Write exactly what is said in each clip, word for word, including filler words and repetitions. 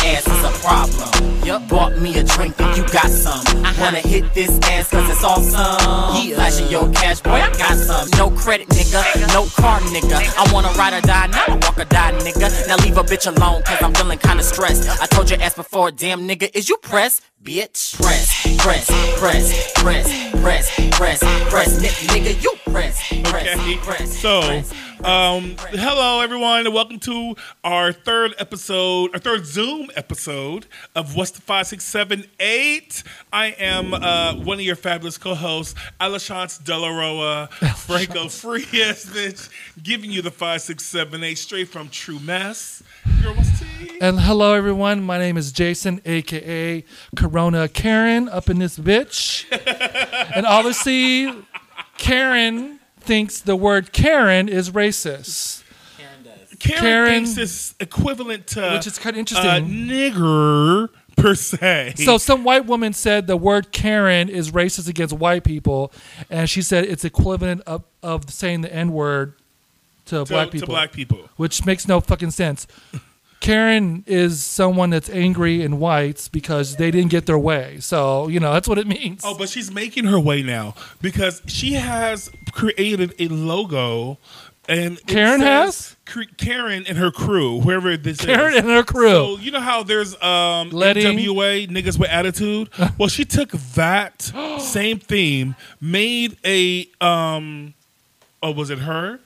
ass is a problem. Yep. Bought me a drink and you got some. Uh-huh. Wanna hit this ass cause it's awesome. Yeah. Flashing your cash, boy, I got some. No credit, nigga, no car, nigga. I wanna ride or die, not a walk or die, nigga. Now leave a bitch alone cause I'm feeling kinda stressed. I told your ass before, damn nigga, is you pressed? Bitch, press, press, press, press, press, press, press, nigga, you press, press, okay. press. So, press, um, press. hello everyone, and welcome to our third episode, our third Zoom episode of What's the Five Six Seven Eight. I am uh, one of your fabulous co-hosts, Alashance Delaroa, Franco Frias, bitch, giving you the five six seven eight straight from True Mess. Girl, what's tea? And hello, everyone. My name is Jason, a k a. Corona Karen, up in this bitch. And obviously, Karen thinks the word Karen is racist. Karen does. Karen, Karen- thinks it's equivalent to Which is kind of interesting. uh, nigger, per se. So some white woman said the word Karen is racist against white people, and she said it's equivalent of, of saying the N-word to, to, black people. to black people. Which makes no fucking sense. Karen is someone that's angry in whites because they didn't get their way. So, you know, that's what it means. Oh, but she's making her way now because she has created a logo. And it Karen says has? Cre- Karen and her crew, whoever this Karen is. and her crew. So, you know how there's um, Letty. N W A, Niggas with Attitude? Well, she took that same theme, made a, um, oh, was it her?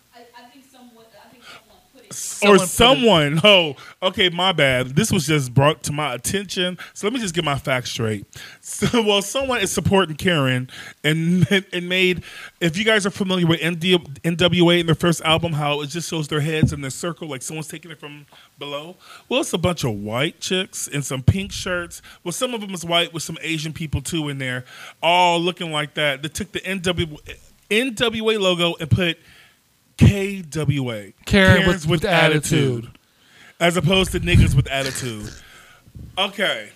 Or Someone put it- someone. Oh, okay, my bad. This was just brought to my attention. So let me just get my facts straight. So, well, someone is supporting Karen and and made. If you guys are familiar with N W A in their first album, how it just shows their heads in a circle, like someone's taking it from below. Well, it's a bunch of white chicks in some pink shirts. Well, some of them is white with some Asian people too in there, all looking like that. They took the N W A logo and put K W A, Karen Karens with, with attitude. attitude, as opposed to niggas with attitude. Okay,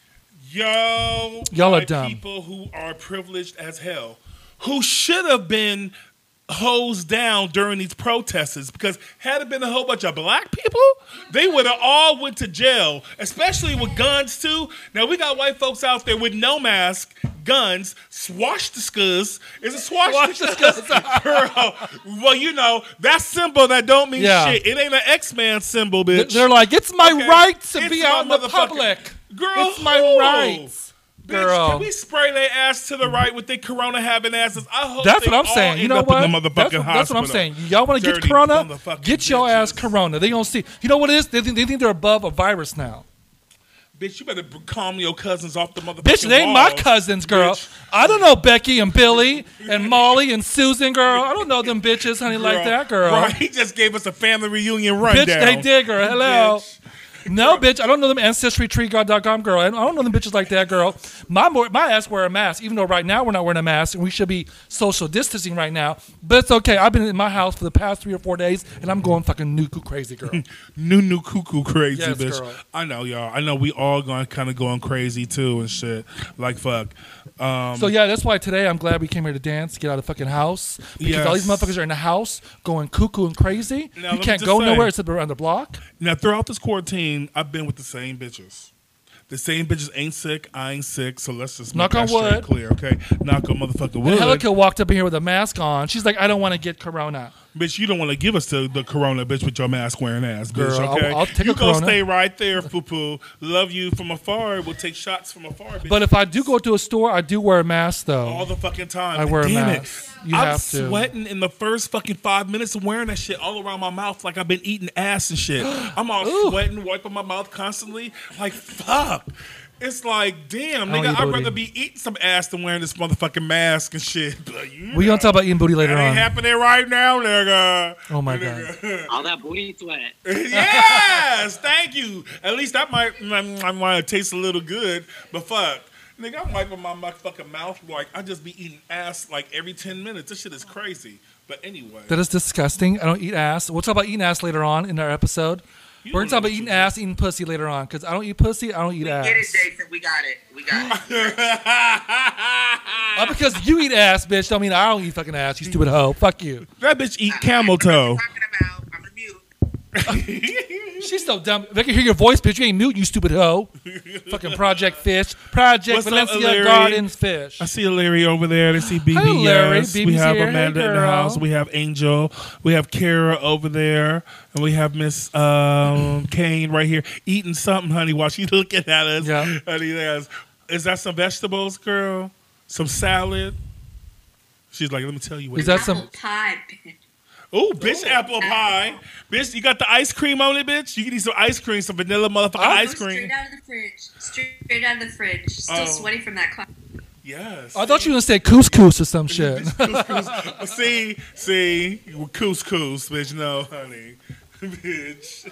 yo, Y'all are my dumb. people who are privileged as hell, who should have been hosed down during these protests, because had it been a whole bunch of black people, they would have all went to jail, especially with guns too. Now we got white folks out there with no mask, guns, swastika. Is it swastika? Girl, well, you know, that symbol that don't mean Yeah. shit. It ain't an X-Man symbol, bitch. They're like, it's my Okay. right to It's be my out in the motherfucking- public. Girl, It's my who? rights. Bitch, Girl. can we spray their ass to the right with their corona having asses? I hope That's they what I'm all saying. You end know up what? in the motherfucking That's what, that's what I'm hospital. saying. Y'all want to get Dirty corona? motherfucking Get your ass bitches. corona. They don't see. You know what it is? They think, they think they're above a virus now. Bitch, you better calm your cousins off the motherfucking Bitch, they ain't my walls. cousins, girl. Bitch. I don't know Becky and Billy and Molly and Susan, girl. I don't know them bitches, honey, like that, girl. Right, he just gave us a family reunion rundown. Bitch, they did, girl. Hello. Bitch. No, bitch, I don't know them ancestry tree god dot com, girl. I don't know them bitches like that, girl. My my ass wear a mask, even though right now we're not wearing a mask and we should be social distancing right now. But it's okay. I've been in my house for the past three or four days and I'm going fucking nuku crazy, girl. New new cuckoo crazy, Yes, bitch. girl. I know, y'all. I know we all going kind of going crazy too and shit. Like fuck. Um, So yeah, that's why today I'm glad we came here to dance, get out of the fucking house. Because all these Yes. motherfuckers are in the house going cuckoo and crazy. Now, let you me can't just go say- nowhere except around the block. Now, throughout this quarantine, I've been with the same bitches. The same bitches ain't sick, I ain't sick, so let's just make Knock on that straight wood. clear, okay? Knock on motherfucking wood. And Helica walked up in here with a mask on. She's like, I don't want to get corona. Bitch, you don't want to give us the, the corona, bitch, with your mask wearing ass, bitch, Girl, I'll- okay? I'll take you a go Corona. stay right there, poo-poo. Love you from afar. We'll take shots from afar, bitch. But if I do go to a store, I do wear a mask though. all the fucking time. I wear a Damn mask. It. You I'm have to. sweating in the first fucking five minutes of wearing that shit all around my mouth like I've been eating ass and shit. I'm all Ooh. sweating, wiping my mouth constantly. Like, fuck. It's like, damn, I don't nigga, eat I'd booty. rather be eating some ass than wearing this motherfucking mask and shit. But you We're gonna talk about eating booty later that ain't on. happening right now, nigga. Oh my god. All that booty sweat. Yes, thank you. At least that might, I might taste a little good, but fuck. Nigga, I'm wiping my motherfucking mouth like I just be eating ass like every ten minutes. This shit is crazy. But anyway. That is disgusting. I don't eat ass. We'll talk about eating ass later on in our episode. You We're don't gonna talk know about what eating you ass, eating pussy later on. Because I don't eat pussy, I don't eat ass. Get it, Jason. We got it. We got it. Uh, because you eat ass, bitch, don't mean I don't eat fucking ass. You stupid hoe. Fuck you. That bitch eat camel toe. Talking about. I'm gonna mute. She's so dumb. If I can hear your voice, bitch, you ain't mute, you stupid hoe. Fucking Project Fish. Project What's up, Valencia Larry? Gardens Fish. I see Larry over there. I see B B. Hi, Larry. Yes. B B's We have here. Amanda Hey, in the girl. house. We have Angel. We have Kara over there. And we have Miss um, Kane right here eating something, honey, while she's looking at us. Yeah. Honey, yes. Is that some vegetables, girl? Some salad? She's like, let me tell you what Is it that is. some? Apple pie, bitch. Oh, bitch, apple pie. Bitch, you got the ice cream on it, bitch? You can eat some ice cream, some vanilla motherfucking ice cream. Straight out of the fridge. Straight out of the fridge. Still Oh. sweaty from that class. Yes. I thought you were gonna say couscous or some shit. Couscous. see, see, couscous, bitch. No, honey, bitch.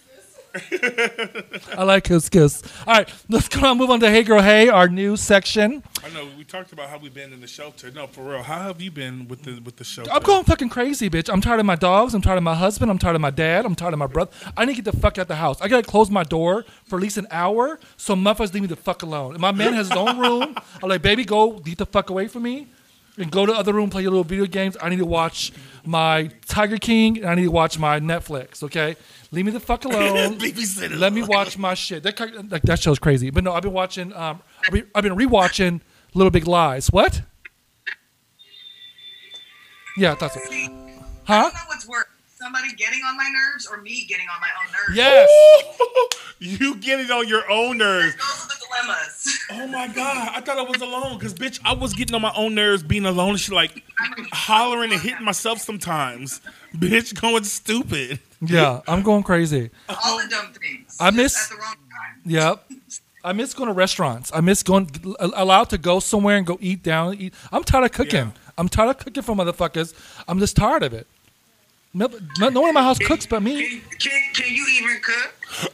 I like couscous. All right, let's go on. Move on to Hey Girl Hey, our news section. I know we talked about how we've been in the shelter. No, for real. How have you been with the with the shelter? I'm going fucking crazy, bitch. I'm tired of my dogs. I'm tired of my husband. I'm tired of my dad. I'm tired of my brother. I need to get the fuck out the house. I gotta close my door for at least an hour so motherfuckers leave me the fuck alone. And my man has his own room. I'm like, baby, go get the fuck away from me. And go to the other room, play your little video games. I need to watch my Tiger King, and I need to watch my Netflix, okay? Leave me the fuck alone. Let me watch my shit. That ki- like, that show's crazy. But no, I've been watching, um, I've been I've been rewatching Little Big Lies. What? Yeah, I thought so. I Huh? don't know what's worse. Somebody getting on my nerves or me getting on my own nerves. Yes. You get it on your own nerves. Those are the dilemmas. Oh my god, I thought I was alone because bitch, I was getting on my own nerves being alone and shit, like hollering and hitting myself sometimes. Bitch, going stupid. Yeah, I'm going crazy. All the dumb things. I just miss- at the wrong time. Yep. I miss going to restaurants. I miss going allowed to go somewhere and go eat down. Eat. I'm tired of cooking. Yeah. I'm tired of cooking for motherfuckers. I'm just tired of it. No, no no one in my house cooks but me. Can, can, can you even cook?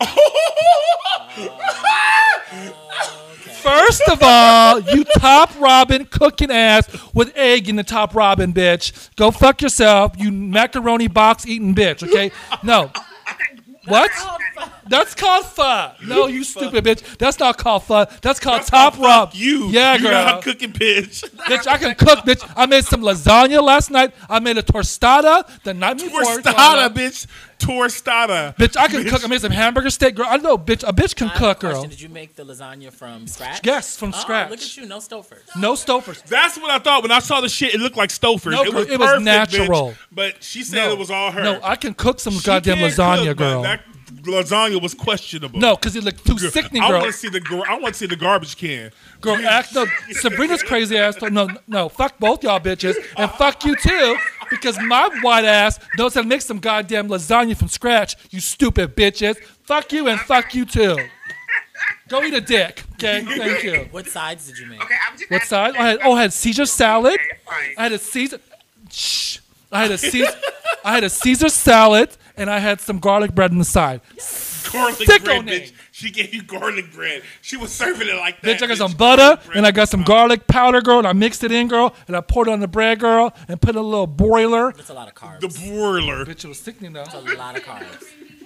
First of all, you top Robin cooking ass with egg in the top Robin, bitch. Go fuck yourself, you macaroni box eating bitch. Okay? No. What? That's called pho. No, you stupid bitch. That's not called pho. That's called top Rob. You, Yeah, you're girl. not cooking, bitch. Bitch, I can cook, bitch. I made some lasagna last night. I made a tostada the night before. Torstada, bitch. Torstada. Bitch, I can cook. I made some hamburger steak, girl. I know, bitch. A bitch can I have cook, a girl. question. Did you make the lasagna from scratch? Yes, from Oh, scratch. Look at you, no Stouffer's. No Stouffer's. That's what I thought when I saw the shit. It looked like Stouffer's. No, it was, it was perfect, natural. bitch. But she said it was all her. No, I can cook some She goddamn can't lasagna, cook, but girl. That lasagna was questionable. No, because it looked too sickening, I girl. want to see the. gar- I want to see the garbage can. Girl, act no. Sabrina's crazy ass. told- No, no. Fuck both y'all bitches, and fuck you too, because my white ass knows how to make some goddamn lasagna from scratch. You stupid bitches. Fuck you and fuck you too. Go eat a dick. Okay, thank you. What sides did you make? Okay, I'm just What asking- side? I had oh, I had Caesar salad. Okay, fine. I had a Caesar. Shh. I had a Caesar. I had a Caesar salad, and I had some garlic bread on the side. Garlic Sicko bread, name. bitch. She gave you garlic bread. She was serving it like that. Bitch, I got some bitch. butter, Garlic bread. and I got some garlic powder, girl, and I mixed it in, girl, and I poured it on the bread, girl, and put a little broiler. That's a lot of carbs. The broiler. Bitch, it was sickening, though. That's a lot of carbs.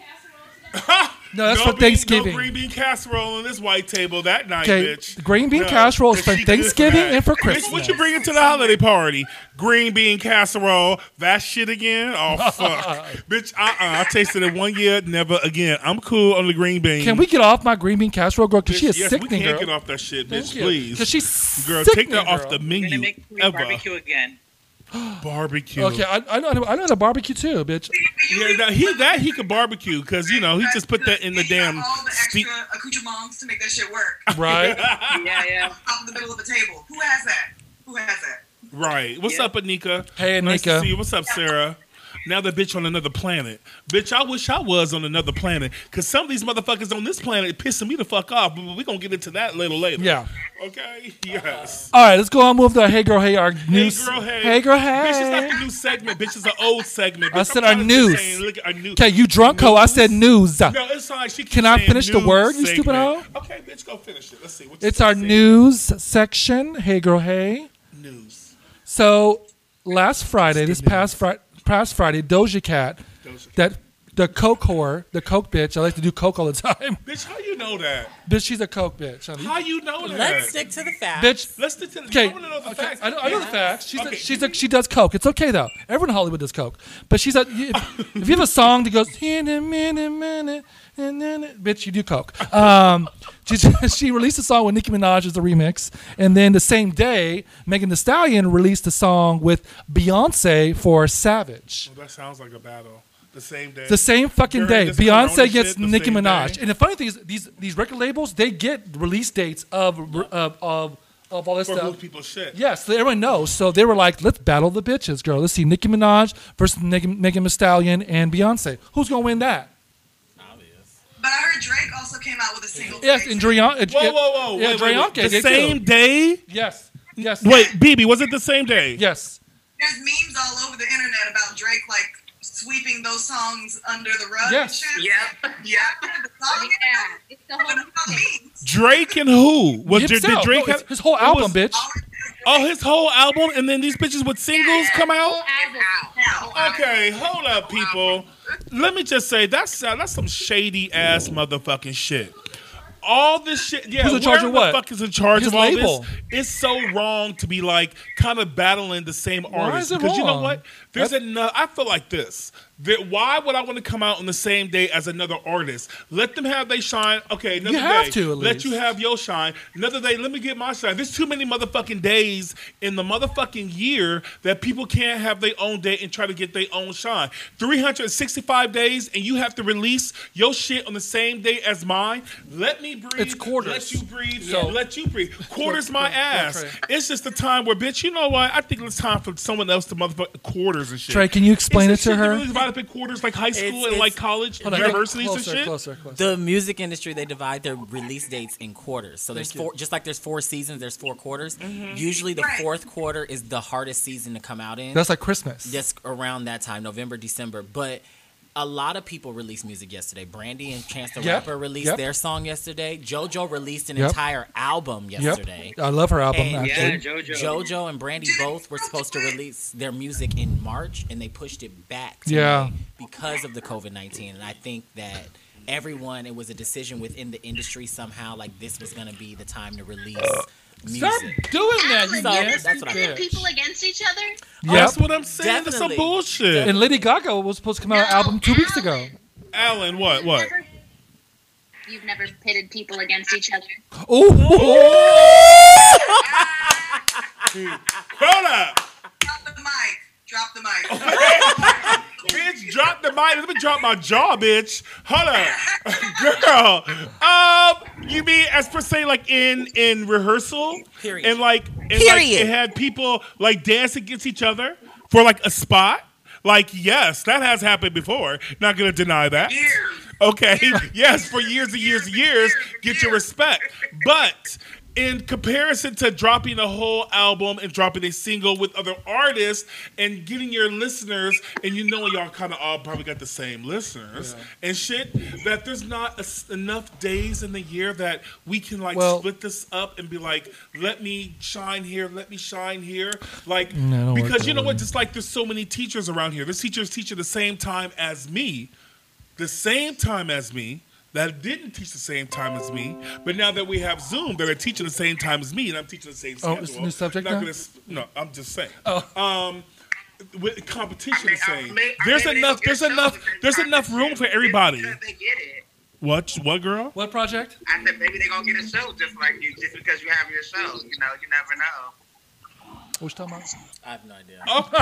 No, that's no for bean- Thanksgiving. No green bean casserole on this white table that night, Okay, bitch. the green bean No, casserole is for she good Thanksgiving that. and for Bitch, Christmas. what you bringing to the holiday party? Green bean casserole. That shit again? Oh, fuck. Bitch, uh-uh. I tasted it one year, never again. I'm cool on the green bean. Can we get off my green bean casserole, girl? Because Bitch, she is yes, sickening, we can't girl. get off that shit, bitch, Thank you. please. Because she's Girl, take sickening, that off girl. the We're menu gonna make free ever. barbecue again. Barbecue. Okay, I, I know I know how to barbecue too, bitch. Yeah, that, he that he could barbecue because you know he just put that in the Yeah, you damn got all the steep. extra accoutrements to make that shit work. Right? Yeah, yeah. Out in the middle of the table. Who has that? Who has that? Right. What's Yeah. up, Anika? Hey, Nice Anika. to see you. What's up, Sarah? Now the bitch on another planet. Bitch, I wish I was on another planet because some of these motherfuckers on this planet pissing me the fuck off. But we're going to get into that a little later. Yeah. Okay? Yes. All right, let's go on. Move to Hey Girl Hey, our news. Hey, girl, hey. Hey Girl Bitch, it's not Hey. the new segment. Bitch, it's an old segment. I Bitch, said I'm our trying to just news. saying, look at our news. Okay, you drunk hoe? I said news. No, it's like she keeps Can I saying finish the news word, you stupid segment. hoe? Okay, bitch, go finish it. Let's see. What It's you our say? news section. Hey Girl Hey. News. So last Friday, this past Friday, past Friday, Doja Cat, Doja Cat. that the coke whore, the coke bitch. I like to do coke all the time. Bitch, how you know that? Bitch, she's a coke bitch. honey. How you know that? Let's stick to the facts. Bitch, Let's stick to the okay, I want to know the okay, facts. I know, I know the Yeah. facts. She's Okay. a, she's a, she does coke. It's okay though. Everyone in Hollywood does coke. But she's a if, if you have a song that goes in a minute, minute, and then it- bitch, you do coke. Um, she she released a song with Nicki Minaj as a remix, and then the same day, Megan Thee Stallion released a song with Beyonce for Savage. Well, that sounds like a battle. The same day. The same fucking During day, this corona Beyonce gets shit, the Nicki same Minaj. day. And the funny thing is, these these record labels they get release dates of of of, of all this For stuff. who people shit. Yes, so everyone knows. So they were like, let's battle the bitches, girl. Let's see Nicki Minaj versus Megan, Megan Thee Stallion and Beyonce. Who's gonna win that? But I heard Drake also came out with a single. Yes, today, and too. Dreon. Whoa, whoa, whoa. Yeah, wait, wait, wait. Dreonke The did same too. day? Yes, yes. Wait, B B, was it the same day? Yes. There's memes all over the internet about Drake like sweeping those songs under the rug. Yes. And shit. Yep. Yep. The song Yeah, it's the but whole about memes. Drake and who? Was did, did Himself. Drake No, have it's his whole it album, was- bitch. Oh, his whole album, and then these bitches with singles come out? album. Now, Okay, hold up, people. Let me just say that's uh, that's some shady ass motherfucking shit. All this shit, yeah. Who's in charge whoever of what? The fuck is in charge His of all label. this? It's so wrong to be like kind of battling the same artist is it because you know wrong? what? There's That's- enough. I feel like this. That why would I want to come out on the same day as another artist? Let them have they shine. Okay, another You have day. to, at Let least. you have your shine. Another day. Let me get my shine. There's too many motherfucking days in the motherfucking year that people can't have their own day and try to get their own shine. three hundred sixty-five days, and you have to release your shit on the same day as mine. Let me breathe. It's quarters. Let you breathe. So- let you breathe. Quarters my Quar- ass. Trey. It's just a time where, bitch. You know what? I think it's time for someone else to motherfuck quarters and shit. Trey, can you explain It's it the to shit that her? really divided up in quarters like high school It's- and like it's- college, Hold on, get universities closer, and shit. Closer, closer. The music industry, they divide their release dates in quarters. So there's Thank you. four, just like there's four seasons, there's four quarters. Mm-hmm. Usually the Right. fourth quarter is the hardest season to come out in. That's like Christmas. just around that time, November, December. But a lot of people released music yesterday. Brandy and Chance the Yep, Rapper released yep. their song yesterday. JoJo released an Yep. entire album yesterday. Yep. I love her album. And Yeah, actually. JoJo. JoJo and Brandy both were supposed to release their music in March, and they pushed it back to Yeah. May because of the COVID nineteen. And I think that everyone, it was a decision within the industry somehow, like this was going to be the time to release music. Stop doing that, you Alan, So, you nasty just that's what I pit bitch. people against each other. Yep. That's what I'm saying. That's some Definitely. bullshit. And Lady Gaga was supposed to come out with an No, album two weeks ago. Alan. Alan, what? What? Never- You've never pitted people against each other. Oh, Hold up. drop the mic. Drop the mic. Bitch, drop the mic. Let me drop my jaw, bitch. Hold up. Girl. Um, you mean as per se like in in rehearsal? Period. And like and like Period. it had people like dance against each other for like a spot? Like, yes, that has happened before. Not gonna deny that. Years. Okay. Yes, for years and years and years, Years and get your years. respect. But in comparison to dropping a whole album and dropping a single with other artists and getting your listeners, and you know y'all kind of all probably got the same listeners and shit, that there's not a s enough days in the year that we can like Well- split this up and be like, let me shine here, let me shine here. Like, No, it don't work because that you know way. what? Just like there's so many teachers around here. This teacher's teaching the same time as me the same time as me, that didn't teach the same time as me, but now that we have Zoom, that are teaching the same time as me, and I'm teaching the same Oh, schedule. it's a new subject not now? gonna s- no, I'm just saying. Oh. Um, with competition is I saying may- I there's may be enough, able to there's get enough, shows at there's the same enough time room as for you, everybody. because they get it. What? What, girl? what project? I said maybe they're gonna get a show just like you, just because you have your show. You know, you never know. What you talking about? I have no idea.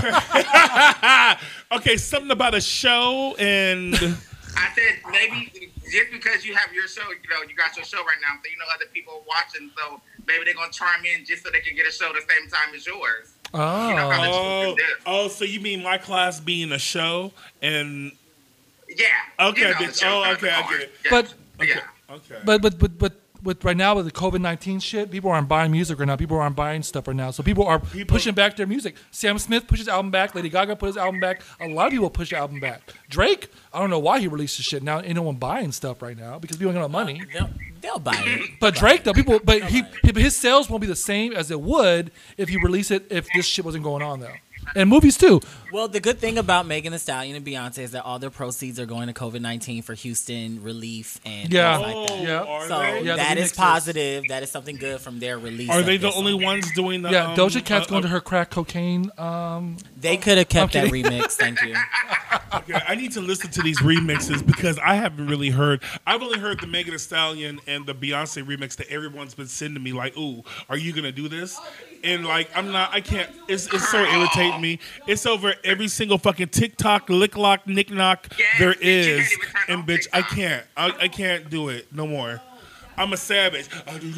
Okay. Okay, something about a show and I said maybe just because you have your show, you know, you got your show right now, so you know other people watching, so maybe they're gonna charm in just so they can get a show the same time as yours. Oh. You know how oh, much you can do. oh, so you mean my class being a show and Yeah. Okay, you know, bitch. the show Oh, kind of okay, I hard. get it. Yeah. But- okay, yeah. okay. But but but but with right now with the COVID nineteen shit, people aren't buying music right now. People aren't buying stuff right now. So people are People- pushing back their music. Sam Smith pushed his album back. Lady Gaga put his album back. A lot of people push the album back. Drake, I don't know why he released his shit now. Ain't no one buying stuff right now because people don't got no money. They'll, they'll buy it. But Drake though, people, but he, but his sales won't be the same as it would if you release it if this shit wasn't going on though. and movies too. Well, the good thing about Megan Thee Stallion and Beyonce is that all their proceeds are going to COVID nineteen for Houston relief and Yeah. things like that. Oh, Yeah. are So they? Yeah, the that is remixes. positive. That is something good from their release. Are of they the this only song. ones doing the? Yeah, um, Doja Cat's uh, going uh, to her crack cocaine. Um, They could have kept I'm that kidding. remix. Thank you. Okay, I need to listen to these remixes because I haven't really heard. I've only heard the Megan Thee Stallion and the Beyonce remix that everyone's been sending me. Like, ooh, are you gonna do this? And like, I'm not. I can't. It's it's so irritating me. It's over every single fucking TikTok, lick lock, knick knock Yes, there bitch, you can't is. even turn And off bitch, I TikTok. can't. I, I can't do it no more. I'm a savage.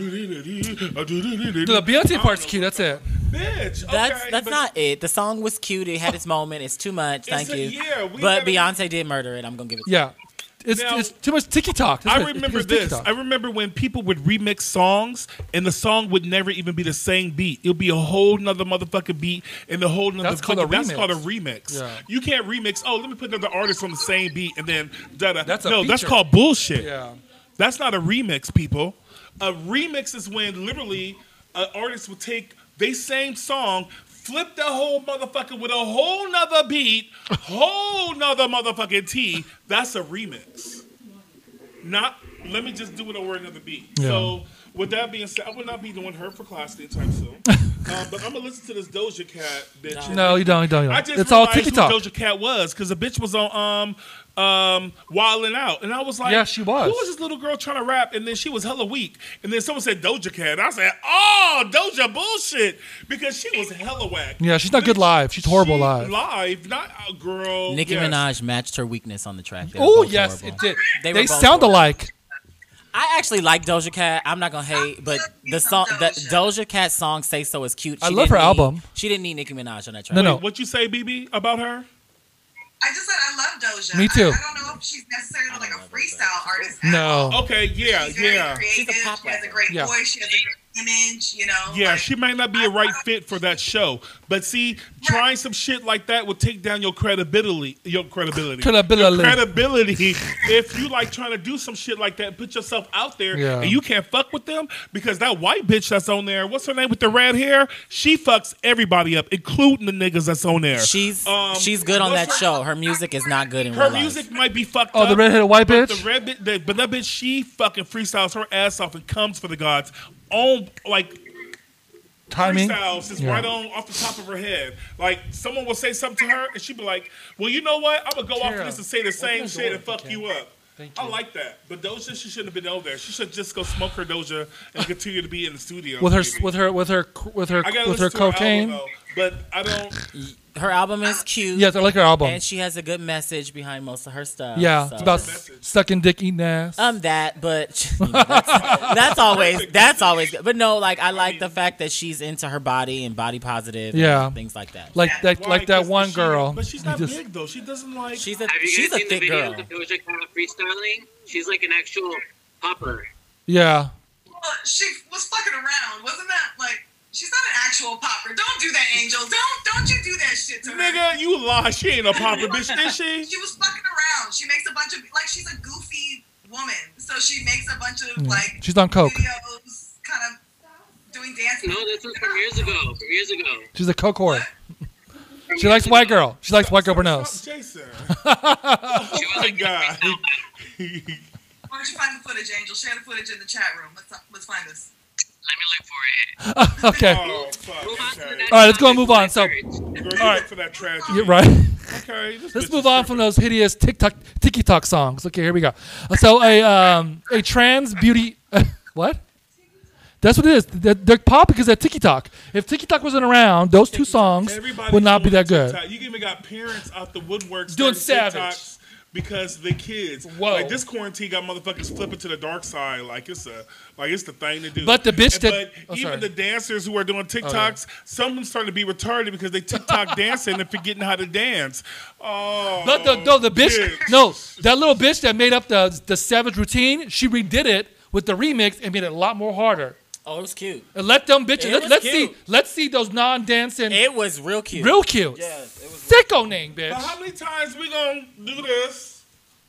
the Beyonce part's cute. That's it. Bitch, That's okay, that's but- not it. The song was cute. It had its moment. It's too much. It's Thank a- you. yeah, we but gotta- Beyonce did murder it. I'm gonna give it. to Yeah. It's, Now- it's too much ticky talk. I remember this. I remember when people would remix songs and the song would never even be the same beat. It'll be a whole nother motherfucking beat and the whole nother That's called a fucking- that's remix. called a remix. Yeah. You can't remix, oh, let me put another artist on the same beat and then da da. That's a No, that's feature. called bullshit. Yeah. That's not a remix, people. A remix is when literally an artist would take they same song, flip the whole motherfucker with a whole nother beat, whole nother motherfucking T. That's a remix. Not, let me just do it over another beat. Yeah. So, with that being said, I will not be doing her for class anytime soon. um, but I'm going to listen to this Doja Cat bitch. No, you don't. You don't. You don't. I just it's all realized ticky who talk. Doja Cat was because the bitch was on um um Wildin' Out, and I was like, Yeah, she was. Who was this little girl trying to rap? And then she was hella weak, and then someone said Doja Cat, and I said, oh, Doja bullshit, because she was hella whack. Yeah, she's not good Bitch, live. She's horrible she live. Live, not a girl. Nicki yes. Minaj matched her weakness on the track. They were Oh both yes, horrible. it did. They They, were both sound horrible. alike. I actually like Doja Cat. I'm not gonna hate, but the song, the Doja Cat song "Say So" is cute. She I love didn't her need- album. She didn't need Nicki Minaj on that track. No, no. What you say, B B, about her? I just said I love Doja. Me too. I, I don't know if she's necessarily like a freestyle artist. at No. all. Okay, yeah, She's very yeah. creative. She's a pop She has a rapper. great Yeah. voice. She has a great image. You know. Yeah, like, she might not be a right fit for that show. But see, trying some shit like that would take down your credibility. Your credibility. Credibility. Your credibility. If you like trying to do some shit like that, put yourself out there, Yeah. and you can't fuck with them because that white bitch that's on there, what's her name with the red hair? She fucks everybody up, including the niggas that's on there. She's Um, she's good on that what's her- show. Her music is not good in Her real life. music might be fucked Oh, up. the redheaded white but bitch? The red bitch, the, but that bitch, she fucking freestyles her ass off and comes for the gods. On like Timing. freestyles is Yeah. right on off the top of her head. Like someone will say something to her, and she'd be like, "Well, you know what? I'm gonna go off Tara, of this and say the same the shit door and if you fuck can. you up." Thank I you. like that, but Doja, she shouldn't have been over there. She should just go smoke her Doja and continue to be in the studio With her, maybe. with her, with her, with her, I gotta with her listen to cocaine. Her album, though, but I don't. Her album is cute. Yes, I like her album. And she has a good message behind most of her stuff. Yeah, so. it's about What's her s- message? sucking dick, eating ass. Um, that, but you know, that's, that's always that's always good. But no, like I like the fact that she's into her body and body positive. and Yeah. things like that. like that, Why? like that 'Cause one she- girl. but she's You not just- big though. She doesn't like. She's a Have you she's guys a seen the thick videos girl. of Doja Cat freestyling? She's like an actual popper. Yeah. Well, she was fucking around, wasn't that like? She's not an actual popper. Don't do that, Angel. Don't don't you do that shit to her. Nigga, you lie. She ain't a popper bitch, is she? She was fucking around. She makes a bunch of like she's a goofy woman, so she makes a bunch of Yeah. like She's on coke. videos, kind of doing dancing. No, this was from years ago. From years ago. She's a coke whore. She likes white girl. She likes white girl Stop, Bernos. Jason. She Oh was my like, god. Why don't you find the footage, Angel? Share the footage in the chat room. Let's let's find this. let me look for it. Okay. Oh fuck. Move on to the Okay. next All right, let's go and topic move on. So- before it hurts. Girl, you All look right. for that tragedy. You're right. Okay. this Let's bitch move is on from those hideous TikTok tiki talk songs. Okay, here we go. So a um a trans beauty what? That's what it is. They're, they're popping because they're tiki talk. If tiki talk wasn't around, those two songs Everybody's would not be doing that good. TikTok. You even got parents out the woodwork Doing starting Savage. TikToks because the kids. Whoa. Like this quarantine got motherfuckers flipping to the dark side. Like it's a like it's the thing to do. But the bitch And- that- But oh, even sorry. the dancers who are doing TikToks, some of them starting to be retarded because they TikTok dancing and forgetting how to dance. Oh. No, the, no, the bitch. bitch. No, that little bitch that made up the the Savage routine. She redid it with the remix and made it a lot more harder. Oh, it was cute. And let them bitches. It Let, was let's cute. see. Let's see those non-dancing, It was real cute. real cute. Yes, it was. Sicko name, But bitch. how many times we gonna do this?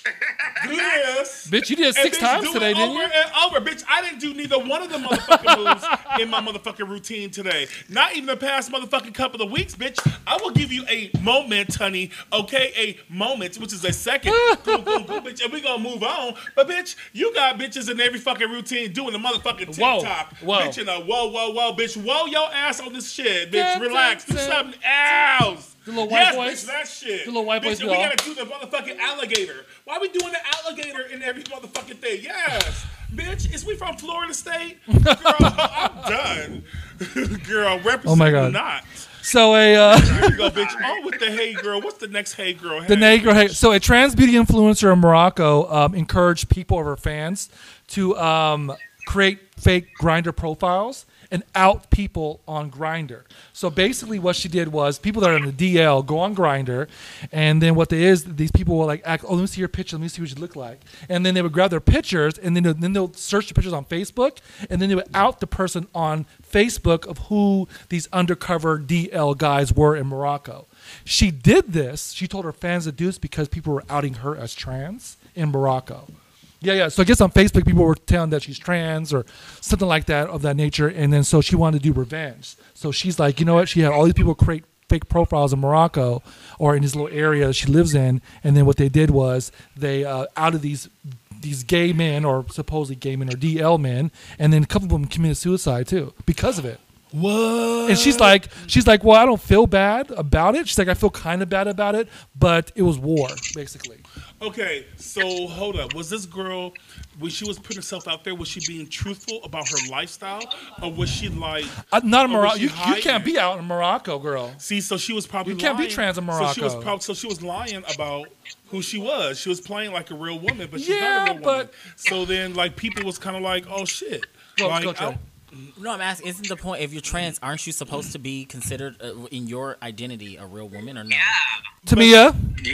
Do this. Bitch, you did it And six bitch, times do today, it didn't over you? and over, bitch. I didn't do neither one of the motherfucking moves in my motherfucking routine today. Not even the past motherfucking couple of weeks, bitch. I will give you a moment, honey. Okay, a moment, which is a second. Boom, boom, boom, bitch, and we gonna move on. But bitch, you got bitches in every fucking routine doing the motherfucking Whoa, TikTok. whoa. Bitch, in a whoa, whoa, whoa, bitch. Whoa your ass on this shit, bitch. Dun, Relax. dun, Do dun. something else. The little white yes, boys? bitch, that shit. The little white bitch, boys and do we all? gotta do the motherfucking alligator. Why we doing the alligator in every motherfucking thing? Yes, bitch. Is we from Florida State? Girl, I'm done. Girl, represent Oh my God. not. So a uh, There you go, bitch. On with the hey girl. What's the next hey girl? the Hey, Negro. Hey, so a trans beauty influencer in Morocco um, encouraged people of her fans to um, create fake Grindr profiles and out people on Grindr. So basically, what she did was people that are in the D L go on Grindr, and then what they is these people will like act. Oh, let me see your picture. Let me see what you look like. And then they would grab their pictures, and then they'll, then they'll search the pictures on Facebook, and then they would out the person on Facebook of who these undercover D L guys were in Morocco. She did this. She told her fans to do this because people were outing her as trans in Morocco. Yeah, yeah. So I guess on Facebook, people were telling that she's trans or something like that of that nature. And then so she wanted to do revenge. So she's like, you know what? She had all these people create fake profiles in Morocco or in this little area she lives in. And then what they did was they uh, outed these these gay men or supposedly gay men or D L men. And then a couple of them committed suicide too because of it. What? And she's like, she's like, well, I don't feel bad about it. She's like, I feel kind of bad about it, but it was war, basically. Okay, so hold up. Was this girl, when she was putting herself out there, was she being truthful about her lifestyle, or was she like? Uh, not in or was Morocco. she You, you hiding can't it? be out in Morocco, girl. See, so she was probably You can't be lying. trans in So she was Morocco. prob- so she was lying about who she was. She was playing like a real woman, but she's Yeah, not a real woman. but- So then, like, people was kind of like, oh shit. Go- like, go, Trey. I- No, I'm asking, isn't the point, if you're trans, aren't you supposed to be considered, uh, in your identity, a real woman or no? Tamia? Yeah.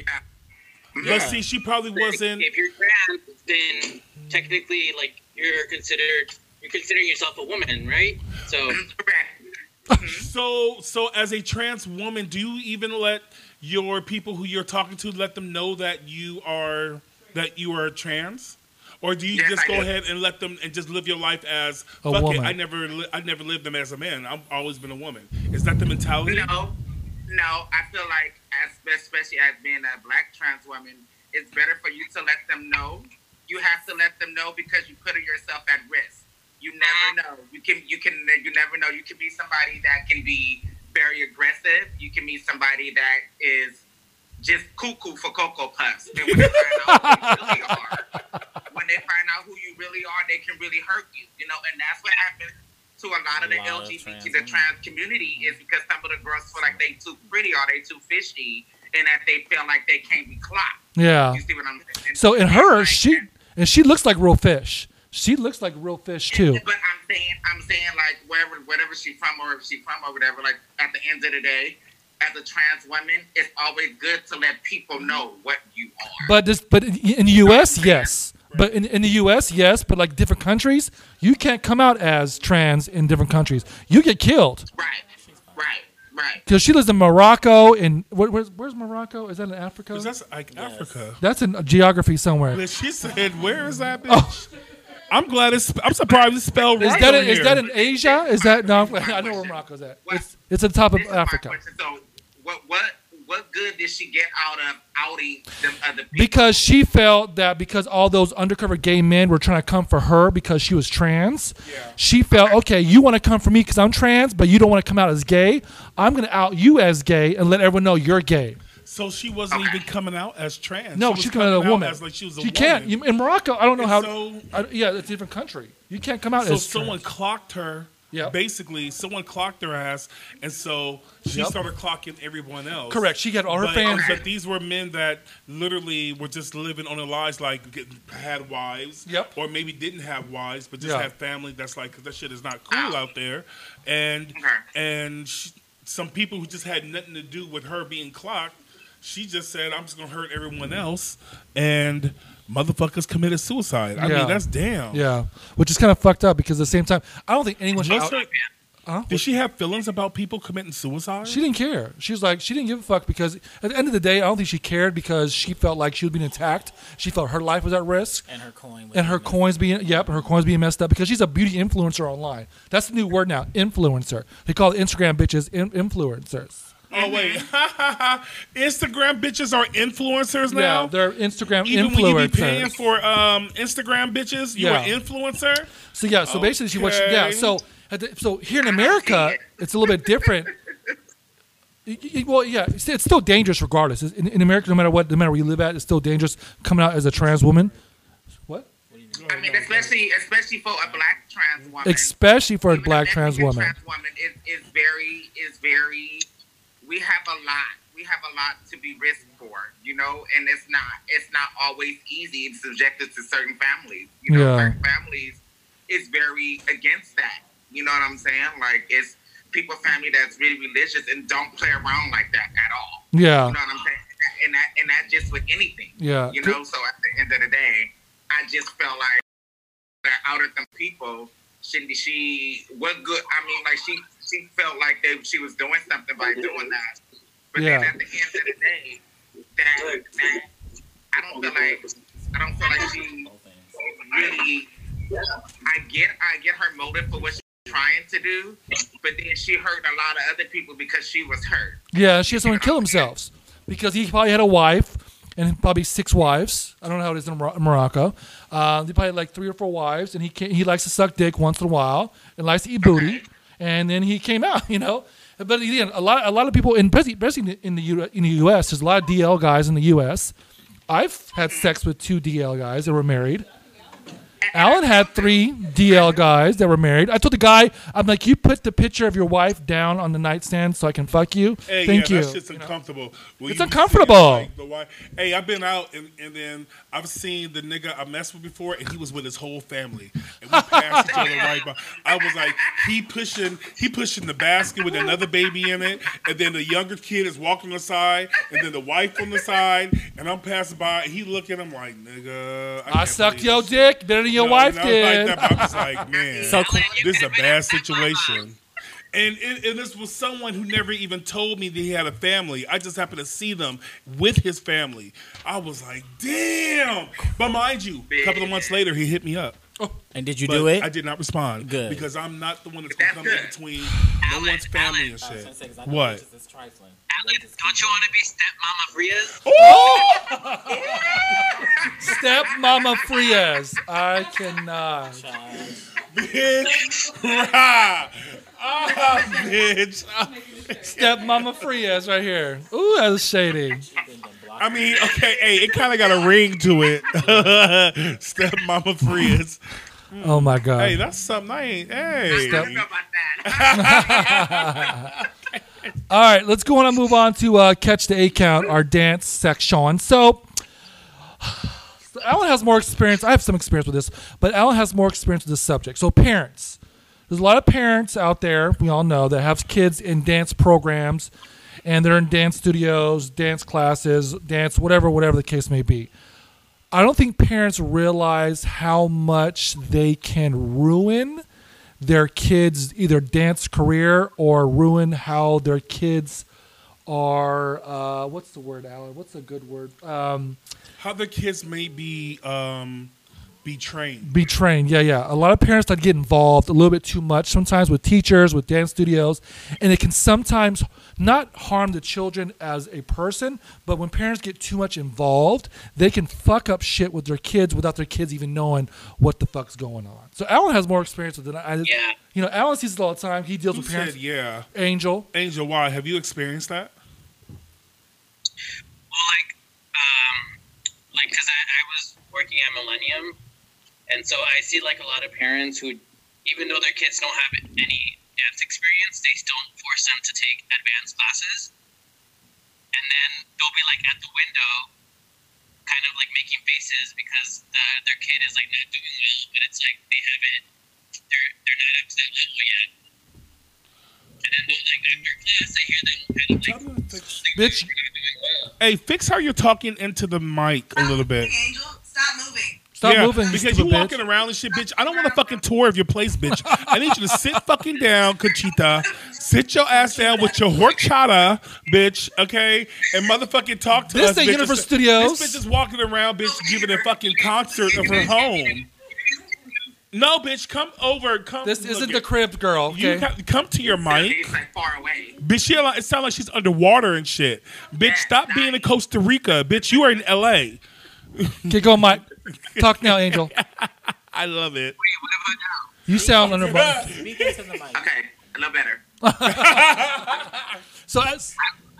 but see, she probably wasn't. If you're trans, then technically, like you're considered, you're considering yourself a woman, right? So Correct. So, so as a trans woman, do you even let your people who you're talking to let them know that you are that you are trans? Or do you Yes, just I go do. ahead and let them and just live your life as A fuck woman. it? I never, li- I never lived them as a man. I've always been a woman. Is that the mentality? No, no. I feel like, as, especially as being a black trans woman, it's better for you to let them know. You have to let them know because you put yourself at risk. You never know. You can, you can, you never know. You can be somebody that can be very aggressive. You can be somebody that is just cuckoo for Cocoa Puffs. And when they find out who you really are, when they find out who you really are, they can really hurt you. You know, and that's what happens to a lot of the A lot of L G B T, trans the trans community, is because some of the girls feel like they too pretty or they too fishy, and that they feel like they can't be clocked. Yeah. You see what I'm saying? So in And her, like she that. and she looks like real fish. She looks like real fish too. But I'm saying, I'm saying like wherever, whatever she's from or if she's from or whatever. Like at the end of the day, as a trans woman, it's always good to let people know what you are. But this, but in in the U S, yes. But in, in the U S, yes. But like different countries, you can't come out as trans in different countries. You get killed. Right, right, right. Because she lives in Morocco. And where, where's, where's Morocco? Is that in Africa? 'Cause that's like Africa. That's in geography somewhere. But she said, "Where is that bitch?" I'm glad it's. I'm surprised it's spelled Oh. Is right. that on in, is here. that in Asia? Is that no? I know where Morocco's at. It's it's at the top of This is my Africa. question. So, what, what, what good did she get out of outing them other people? Because she felt that because all those undercover gay men were trying to come for her because she was trans, she felt, okay, you want to come for me because I'm trans, but you don't want to come out as gay. I'm going to out you as gay and let everyone know you're gay. So she wasn't even coming out as trans. No, she was she's coming out as a woman. As like she was a you woman. can't. You, in Morocco, I don't know And how. so- I, yeah, it's a different country. You can't come out So as someone trans. clocked her. Yep. Basically, someone clocked her ass, and so she Yep. started clocking everyone else. Correct. She got all her but, fans. But these were men that literally were just living on their lives, like get, had wives, Yep. or maybe didn't have wives, but just Yeah. had family. That's like, 'cause that shit is not cool out there, and and she, some people who just had nothing to do with her being clocked. She just said, "I'm just gonna hurt everyone else," and motherfuckers committed suicide. I Yeah. mean, that's damn. Yeah, which is kind of fucked up because at the same time, I don't think anyone should What's out. her, Huh? Did she have feelings about people committing suicide? She didn't care. She was like, she didn't give a fuck because at the end of the day, I don't think she cared because she felt like she was being attacked. She felt her life was at risk. And her coin. Was And her coins being, yep, her coins being messed up because she's a beauty influencer online. That's the new word now, influencer. They call Instagram bitches in- influencers. Oh, wait. Instagram bitches are influencers now? Yeah, they're Instagram Even influencers. when you be paying for um, Instagram bitches, you're Yeah. an influencer? So yeah, so basically she was yeah. Okay. So at the, so here in America, it's a little bit different. Y- y- Well, yeah, it's, it's still dangerous regardless. It's- In, in America, no matter what, no matter where you live at, it's still dangerous coming out as a trans woman. What? I mean, especially especially for a black trans woman. Especially for a Even black Mexican trans woman. Trans woman is, is very is very. We have a lot. We have a lot to be risked for, you know, and it's not it's not always easy and subjected to certain families. You know, Yeah. certain families is very against that. You know what I'm saying? Like it's people family that's really religious and don't play around like that at all. Yeah. You know what I'm saying? And that and that just with anything. Yeah. You know, so at the end of the day, I just felt like that out of them people, she she was good. I mean, like she she felt like they she was doing something by doing that. But Yeah. then at the end of the day, that that I don't feel like I don't feel like she really. I get I get her motive for what she's trying to do, but then she hurt a lot of other people because she was hurt. Yeah, she had someone kill themselves because he probably had a wife and probably six wives. I don't know how it is in Mor- Morocco. Uh, they probably had like three or four wives, and he can he likes to suck dick once in a while and likes to eat booty. And then he came out, you know. But again, a lot a lot of people in especially in the U, in the U S There's a lot of D L guys in the U S I've had sex with two D L guys that were married. Alan had three D L guys that were married. I told the guy, I'm like, you put the picture of your wife down on the nightstand so I can fuck you. Hey, Thank yeah, you. that shit's uncomfortable. When It's you be uncomfortable. seeing, like, the wife- hey, I've been out and, and then I've seen the nigga I messed with before, and he was with his whole family, and we passed each other right by. I was like, he pushing, he pushing the basket with another baby in it, and then the younger kid is walking on the side, and then the wife on the side, and I'm passing by, and he looking, I'm like, nigga, I, I can't sucked believe your this dick shit. better than your No, wife not did. Like that, but I'm just like, man, So cool. this is a bad situation. And, and, and this was someone who never even told me that he had a family. I just happened to see them with his family. I was like, damn. But mind you, a couple of months later, he hit me up. And did you But do it? I did not respond. Good. Because I'm not the one that's going to come in between no Alan, one's family and I was shit. gonna say, 'cause I know What? bitches is trifling. Alan, don't you want to be stepmama Frias? Step Mama Frias. I cannot. Child. Bitch. Rah. Ah, bitch. Step Mama Frias right here. Ooh, that's shady. I mean, okay, hey, it kind of got a ring to it. Step Mama Frias. Oh my God. Hey, that's something I ain't. Hey. I don't know about that. All right, let's go on and move on to uh, Catch the eight Count, our dance section. So, so, Alan has more experience. I have some experience with this, but Alan has more experience with this subject. So, parents. There's a lot of parents out there, we all know, that have kids in dance programs, and they're in dance studios, dance classes, dance, whatever, whatever the case may be. I don't think parents realize how much they can ruin their kids' either dance career or ruin how their kids are. Uh, what's the word, Alan? What's a good word? Um, How the kids may be um, be trained. be trained. Yeah, yeah. A lot of parents that get involved a little bit too much sometimes with teachers, with dance studios, and it can sometimes not harm the children as a person, but when parents get too much involved, they can fuck up shit with their kids without their kids even knowing what the fuck's going on. So Alan has more experience with it. I, Yeah. You know, Alan sees it all the time. He deals Who with parents. said yeah? Angel. Angel, why? Have you experienced that? Well, like, um, like, cause I, I was working at Millennium, and so I see like a lot of parents who, even though their kids don't have any dance experience, they still force them to take advanced classes, and then they'll be like at the window, kind of like making faces because the, their kid is like not doing well, but it's like they haven't, they're they're not up to that level yet. And then like after class, I hear them kind of like, like Bitch. "You're not doing well." Hey, fix how you're talking into the mic a little bit. Angel, stop moving. Stop Yeah, moving, you because you stupid walking bitch. around and shit, bitch. I don't want a fucking tour of your place, bitch. I need you to sit fucking down, Conchita. Sit your ass down with your horchata, bitch, okay? And motherfucking talk to This us, ain't bitch. Universal Studios. This bitch is walking around, bitch, giving a fucking concert of her home. No, bitch, come over. Come. This look isn't at- the crib, girl. You Okay. ca- come to your mic. He's like far away. Bitch, she, it sounds like she's underwater and shit. Bitch, stop being in Costa Rica. Bitch, you are in L A. Okay, go, Mike. Talk now, Angel. I love it. Wait, what about now? You sound under. Speak into the mic. Okay, a little better. So that's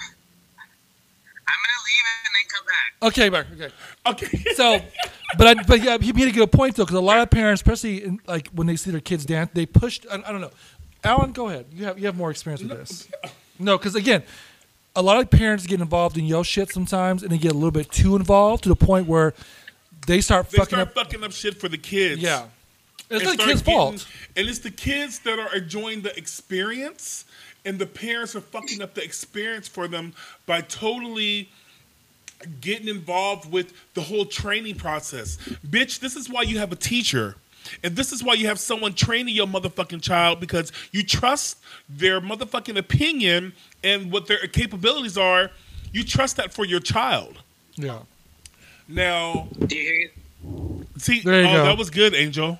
I'm gonna leave and then come back. okay, Mark. Okay. Okay. So, but I, but yeah, he made a good point though, because a lot of parents, especially in, like when they see their kids dance, they push. I, I don't know. Alan, go ahead. You have you have more experience with this. No, because again, a lot of parents get involved in yo shit sometimes, and they get a little bit too involved to the point where they start They fucking start up. fucking up shit for the kids. Yeah, it's And not the start kid's getting- fault. And it's the kids that are enjoying the experience, and the parents are fucking up the experience for them by totally getting involved with the whole training process. Bitch, this is why you have a teacher. And this is why you have someone training your motherfucking child, because you trust their motherfucking opinion and what their capabilities are. You trust that for your child. Yeah. Now, Do you hear? see, There you oh, go. that was good, Angel.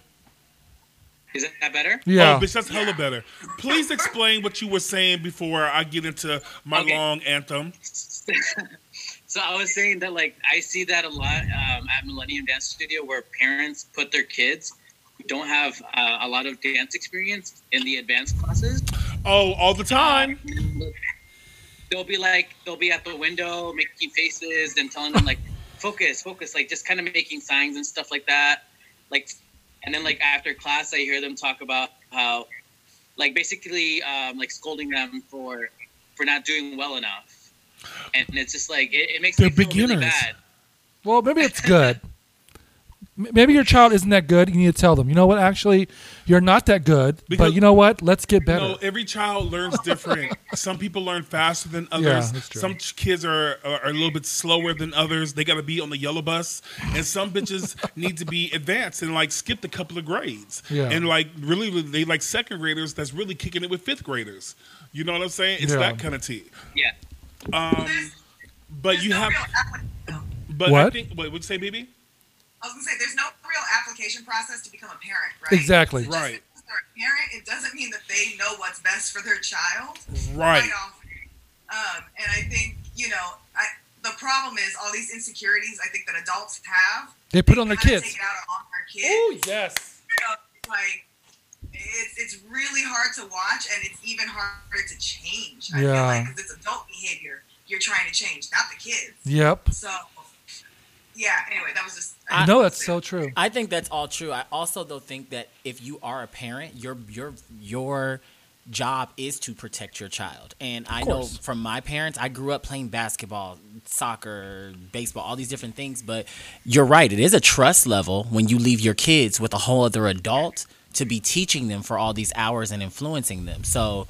Is that better? Yeah. Oh, bitch, that's hella better. Please explain what you were saying before I get into my Okay. long anthem. So I was saying that, like, I see that a lot um, at Millennium Dance Studio, where parents put their kids who don't have uh, a lot of dance experience in the advanced classes. Oh, all the time. They'll be like, they'll be at the window making faces and telling them like, focus, focus, like just kind of making signs and stuff like that. Like, and then like after class, I hear them talk about how, like, basically, um, like scolding them for for not doing well enough. And it's just like it, it makes They're me feel really beginners. bad. Well, maybe it's good. M- Maybe your child isn't that good. You need to tell them, you know what? Actually, you're not that good. Because- but you know what? Let's get better. No, every child learns different. Some people learn faster than others. Yeah, that's true. Some ch- kids are, are are a little bit slower than others. They got to be on the yellow bus, and some bitches need to be advanced and like skipped a couple of grades. Yeah. And like really, they like second graders that's really kicking it with fifth graders. You know what I'm saying? It's Yeah. that kind of tea. Yeah. Um, but There's you no have, real application. but I What? think. Wait, what'd you say, B B? I was gonna say there's no real application process to become a parent, right? Exactly. Just Right. because they're a parent, it doesn't mean that they know what's best for their child. Right. off. Um, and I think you know, I, the problem is all these insecurities. I think that adults have. They put it on their kinda kids. Take it out on their kids. Oh, yes. So, like it's it's really hard to watch, and it's even harder to change. I feel Yeah. like 'cause it's adult behavior you're trying to change, not the kids. Yep. So yeah. Anyway, that was just. I know that's so true. I think that's all true. I also though think that if you are a parent, your your your job is to protect your child. And I know course. from my parents, I grew up playing basketball, soccer, baseball, all these different things. But you're right, it is a trust level when you leave your kids with a whole other adult to be teaching them for all these hours and influencing them. So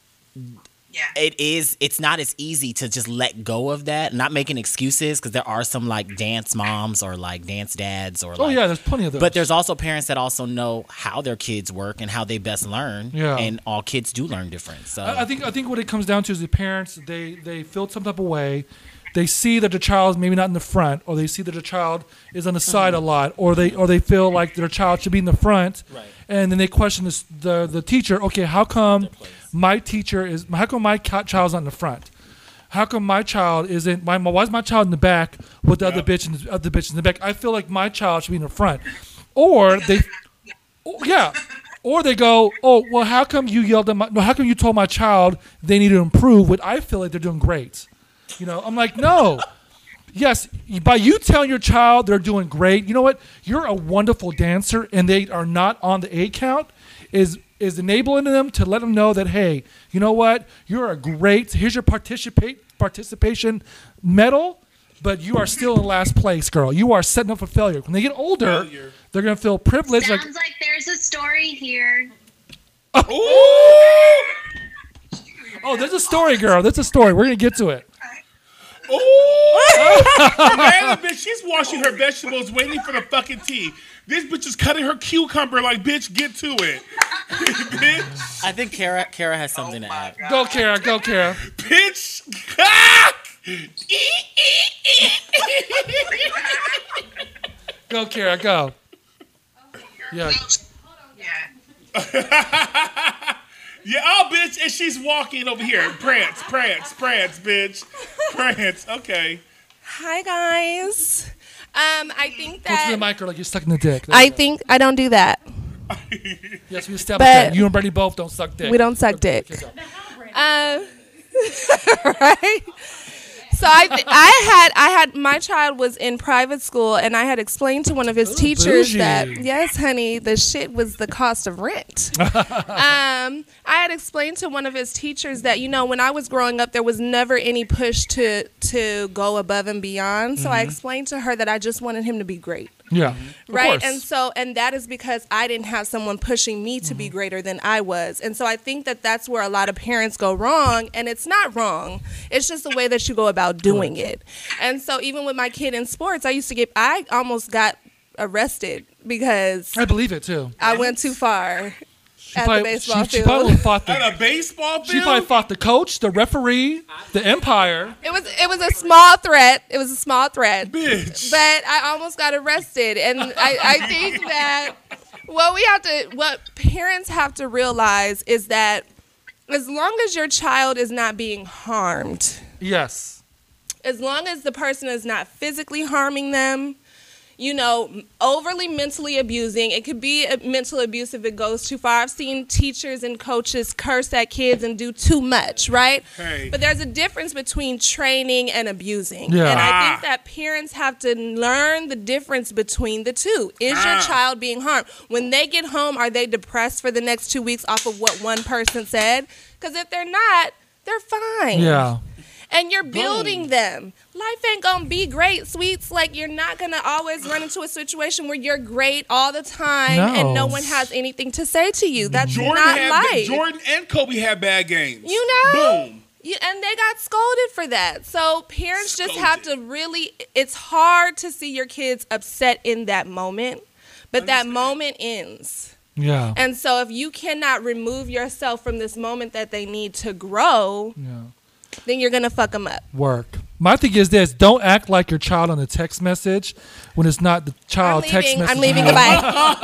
Yeah. it is it's not as easy to just let go of that. Not making excuses, because there are some like dance moms or like dance dads or Oh, like, yeah, there's plenty of those. but there's also parents that also know how their kids work and how they best learn. Yeah. And all kids do learn different. So I I think I think what it comes down to is the parents, they they feel some type of way. They see that the child is maybe not in the front, or they see that the child is on the side a lot, or they or they feel like their child should be in the front. Right. And then they question this, the the teacher. Okay, how come place. my teacher is? How come my ca- child's not in the front? How come my child isn't? My, my why is my child in the back with the other Yep. bitch in the other bitch in the back? I feel like my child should be in the front. Or they, oh, yeah. Or they go, oh well, how come you yelled at my? No, how come you told my child they need to improve? When I feel like they're doing great. You know, I'm like, no. Yes, by you telling your child they're doing great, you know what? You're a wonderful dancer, and they are not on the eight count. Is is enabling them to let them know that, hey, you know what? You're a great. Here's your participate participation medal, but you are still in last place, girl. You are setting up for failure. When they get older, Failure. they're gonna feel privileged. Sounds Like, like there's a story here. oh, there's a story, girl. There's a story. We're gonna get to it. Ooh! Man, bitch, she's washing her vegetables, waiting for the fucking tea. This bitch is cutting her cucumber. Like, bitch, get to it, bitch. I think Kara Kara has something to add. Go, Kara. Go, Kara. Bitch. Ah! Go, Kara. Go. Yeah. Yeah. Yeah, oh, bitch, and she's walking over here. Prance, prance, prance, bitch. Prance, okay. Hi, guys. Um, I think Go to the that mic, girl, like you're sucking the dick. There I you go. think I don't do that. Yes, we established But- that. You and Brady both don't suck dick. We don't suck dick. Okay, go. Um, right? So I, th- I had, I had, my child was in private school, and I had explained to one of his Ooh, teachers bougie. that, yes, honey, the shit was the cost of rent. um, I had explained to one of his teachers that, you know, when I was growing up, there was never any push to to go above and beyond. So I explained to her that I just wanted him to be great. Yeah. Of Right. course. And so, and that is because I didn't have someone pushing me to be greater than I was. And so I think that that's where a lot of parents go wrong. And it's not wrong. It's just the way that you go about doing it. And so even with my kid in sports, I used to get, I almost got arrested because I believe it, too. I went too far She at probably, the baseball she, she field. probably fought the, At a baseball field? she probably fought the coach, the referee, the umpire. It was it was a small threat. It was a small threat. Bitch. But I almost got arrested. And I, I think that what we have to what parents have to realize is that as long as your child is not being harmed, Yes. as long as the person is not physically harming them, you know, overly mentally abusing. It could be a mental abuse if it goes too far. I've seen teachers and coaches curse at kids and do too much, right? Hey. But there's a difference between training and abusing. Yeah. And I Ah. think that parents have to learn the difference between the two. Is your Ah. child being harmed? When they get home, are they depressed for the next two weeks off of what one person said? Because if they're not, they're fine. Yeah. And you're building them. Life ain't gonna be great, sweets. Like, you're not gonna always run into a situation where you're great all the time and no No. one has anything to say to you. That's Jordan not had life. Jordan and Kobe had bad games. You know? Boom. You, and they got scolded for that. So parents just have to Scolded. really, it's hard to see your kids upset in that moment, but that moment ends. Yeah. And so if you cannot remove yourself from this moment that they need to grow, Yeah. then you're going to fuck them up. Work. My thing is this: don't act like your child on a text message when it's not the I'm child text leaving. message. I'm leaving. you. Goodbye.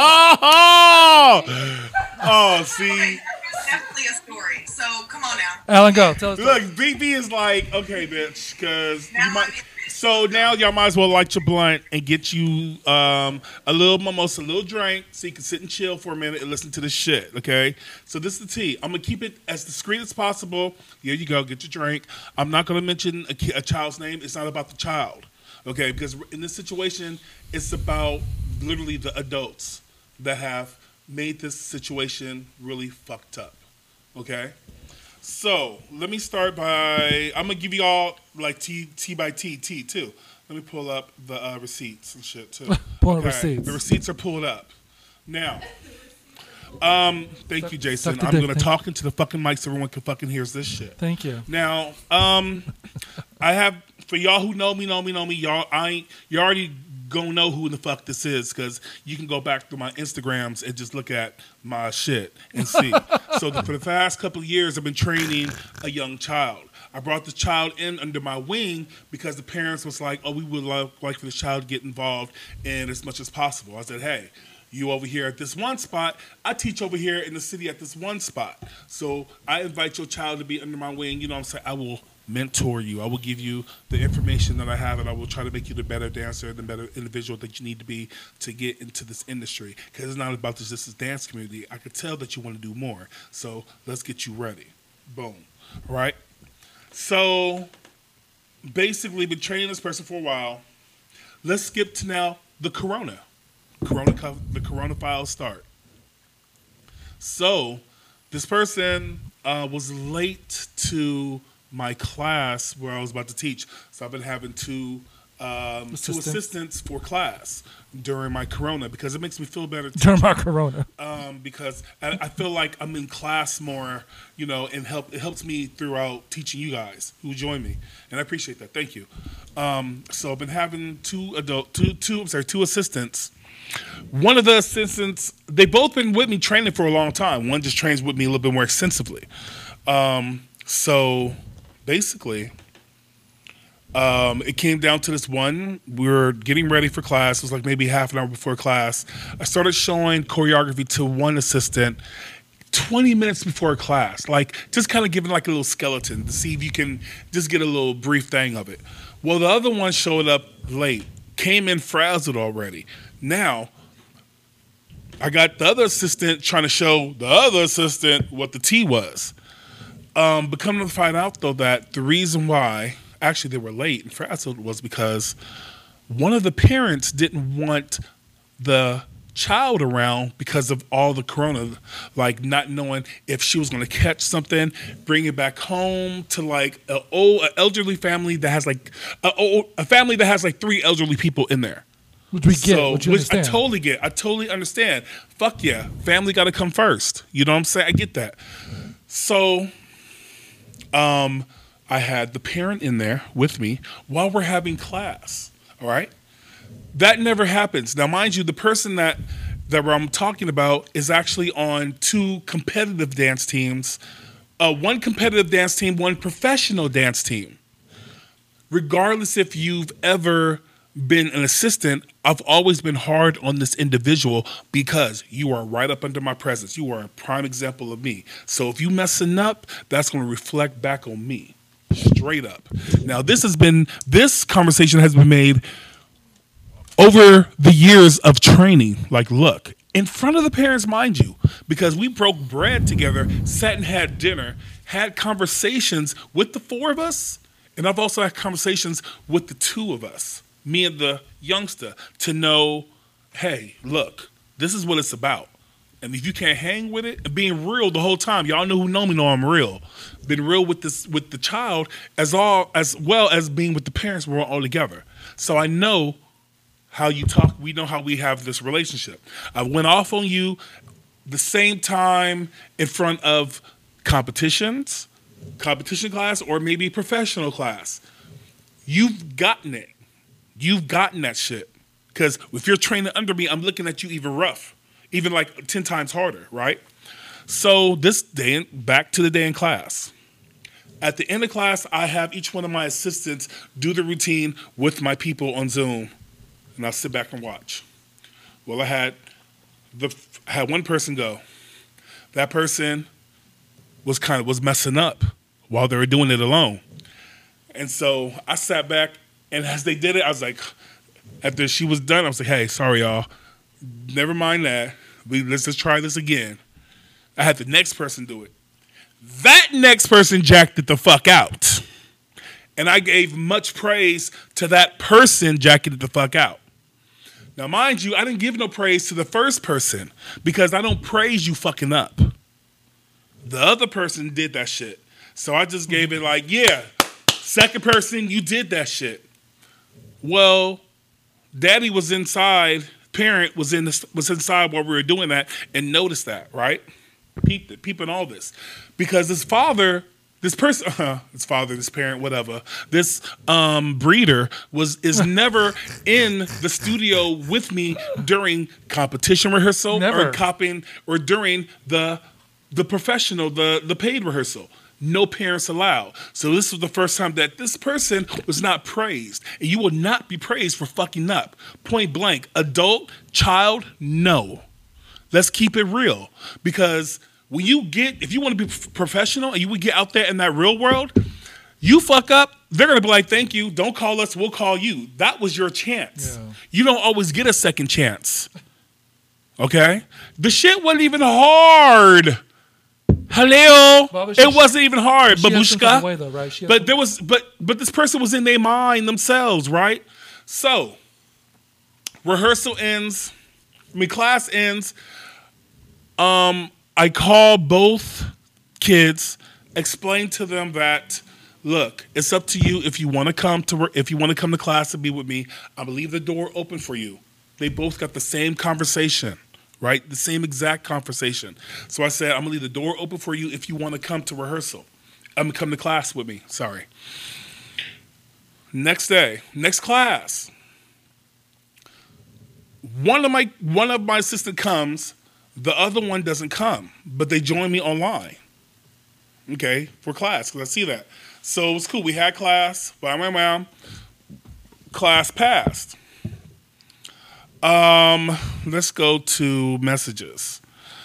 Oh, oh, see. It's definitely a story. So come on now. Alan, go. Tell us. Look, B B is like, okay, bitch, because Now you might. I'm- So now y'all might as well light your blunt and get you um, a little mimosa, a little drink, so you can sit and chill for a minute and listen to this shit. Okay. So this is the tea. I'm gonna keep it as discreet as possible. Here you go. Get your drink. I'm not gonna mention a, ki- a child's name. It's not about the child. Okay. Because in this situation, it's about literally the adults that have made this situation really fucked up. Okay. So let me start by I'm gonna give you all like T T by T T too. Let me pull up the uh, receipts and shit too. Pulling receipts. The receipts are pulled up now. Um, thank you, Jason. suck the I'm dick, gonna thank talk into the fucking mic so everyone can fucking hear this shit. Thank you. Now, um, I have for y'all who know me, know me, know me. Y'all, I ain't, you already gonna know who the fuck this is because you can go back through my Instagrams and just look at my shit and see. So the, for the past couple of years, I've been training a young child. I brought the child in under my wing because the parents was like, "Oh, we would love like for the child to get involved in as much as possible." I said, "Hey, you over here at this one spot, I teach over here in the city at this one spot. So I invite your child to be under my wing. You know what I'm saying? I will mentor you. I will give you the information that I have, and I will try to make you the better dancer, the better individual that you need to be to get into this industry. Because it's not about this, this is dance community. I could tell that you want to do more. So let's get you ready." Boom. Right? So basically, been training this person for a while. Let's skip to now the corona. Corona, co- the Corona files start. So, this person uh, was late to my class where I was about to teach. So I've been having to um, two Assistant. assistants for class during my corona because it makes me feel better During my corona. um, because I, I feel like I'm in class more, you know, and help it helps me throughout teaching you guys who join me, and I appreciate that. Thank you. Um, so I've been having two adult, two, two, I'm sorry, two assistants. One of the assistants, they both been with me training for a long time. One just trains with me a little bit more extensively. Um, so basically, um, it came down to this one. We were getting ready for class. It was like maybe half an hour before class. I started showing choreography to one assistant twenty minutes before class, like just kind of giving like a little skeleton to see if you can just get a little brief thing of it. Well, the other one showed up late, came in frazzled already. Now, I got the other assistant trying to show the other assistant what the tea was. Um, but coming to find out, though, that the reason why actually they were late and frazzled was because one of the parents didn't want the child around because of all the corona, like not knowing if she was going to catch something, bring it back home to like a old, a elderly family that has like a, old, a family that has like three elderly people in there. Which we get, so, which you which understand. I totally get. I totally understand. Fuck yeah, family got to come first. You know what I'm saying? I get that. So, um, I had the parent in there with me while we're having class. All right, that never happens. Now, mind you, the person that that I'm talking about is actually on two competitive dance teams. Uh, one competitive dance team, one professional dance team. Regardless if you've ever been an assistant, I've always been hard on this individual because you are right up under my presence. You are a prime example of me. So if you messing up, that's going to reflect back on me. Straight up. Now, this has been, this conversation has been made over the years of training. Like, look, in front of the parents, mind you, because we broke bread together, sat and had dinner, had conversations with the four of us, and I've also had conversations with the two of us, me and the youngster, to know, hey, look, this is what it's about. And if you can't hang with it, and being real the whole time, y'all know who know me know I'm real. Been real with this with the child as all as well as being with the parents. We're all together. So I know how you talk. We know how we have this relationship. I went off on you the same time in front of competitions, competition class, or maybe professional class. You've gotten it. You've gotten that shit. Because if you're training under me, I'm looking at you even rough, even like ten times harder, right? So this day, in, back to the day in class. At the end of class, I have each one of my assistants do the routine with my people on Zoom, and I'll sit back and watch. Well, I had the I had one person go. That person was kind of was messing up while they were doing it alone, and so I sat back. And as they did it, I was like, after she was done, I was like, hey, sorry, y'all. Never mind that. We, let's just try this again. I had the next person do it. That next person jacked it the fuck out. And I gave much praise to that person jacking it the fuck out. Now, mind you, I didn't give no praise to the first person because I don't praise you fucking up. The other person did that shit. So I just gave it like, yeah, second person, you did that shit. Well, daddy was inside, parent was in the, was inside while we were doing that and noticed that, right? Peeped it, peeping all this. Because his father, this person, uh, his father, this parent, whatever, this um, breeder was is never in the studio with me during competition rehearsal Never. or copying or during the the professional, the, the paid rehearsal. No parents allowed. So this was the first time that this person was not praised. And you will not be praised for fucking up. Point blank. Adult, child, no. Let's keep it real. Because when you get, if you want to be professional and you would get out there in that real world, you fuck up, they're going to be like, thank you. Don't call us. We'll call you. That was your chance. Yeah. You don't always get a second chance. Okay? The shit wasn't even hard. Hello. Well, it wasn't even hard, babushka. Way, though, right? But there was, but but this person was in their mind themselves, right? So, rehearsal ends. I mean, class ends. Um, I call both kids, explain to them that Look, it's up to you if you want to come to if you want to come to class and be with me. I'm gonna leave the door open for you. They both got the same conversation, right? The same exact conversation. So I said, I'm gonna leave the door open for you if you want to come to rehearsal. I'm gonna come to class with me. Sorry. Next day, next class. One of my one of my assistant comes, the other one doesn't come, but they join me online. Okay, for class, because I see that. So it was cool. We had class. Bam, bam, bam. Class passed. Um, let's go to messages.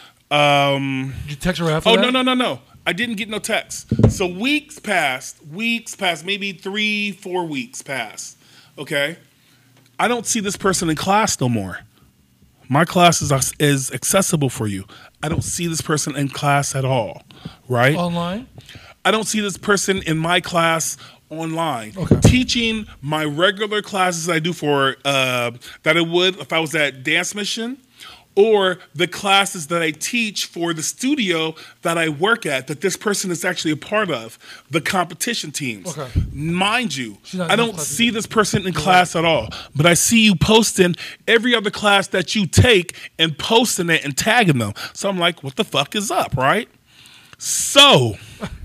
Um, Did you text her after oh that? no no no no! I didn't get no text. So weeks passed. Weeks passed. Maybe three, four weeks passed. Okay, I don't see this person in class no more. My class is is accessible for you. I don't see this person in class at all. Right? Online? I don't see this person in my class online. Okay. Teaching my regular classes I do for uh, that I would if I was at Dance Mission, or the classes that I teach for the studio that I work at that this person is actually a part of, the competition teams. Okay. Mind you, not I in those don't classes see either. this person in class at all, but I see you posting every other class that you take and posting it and tagging them. So I'm like, what the fuck is up, right? So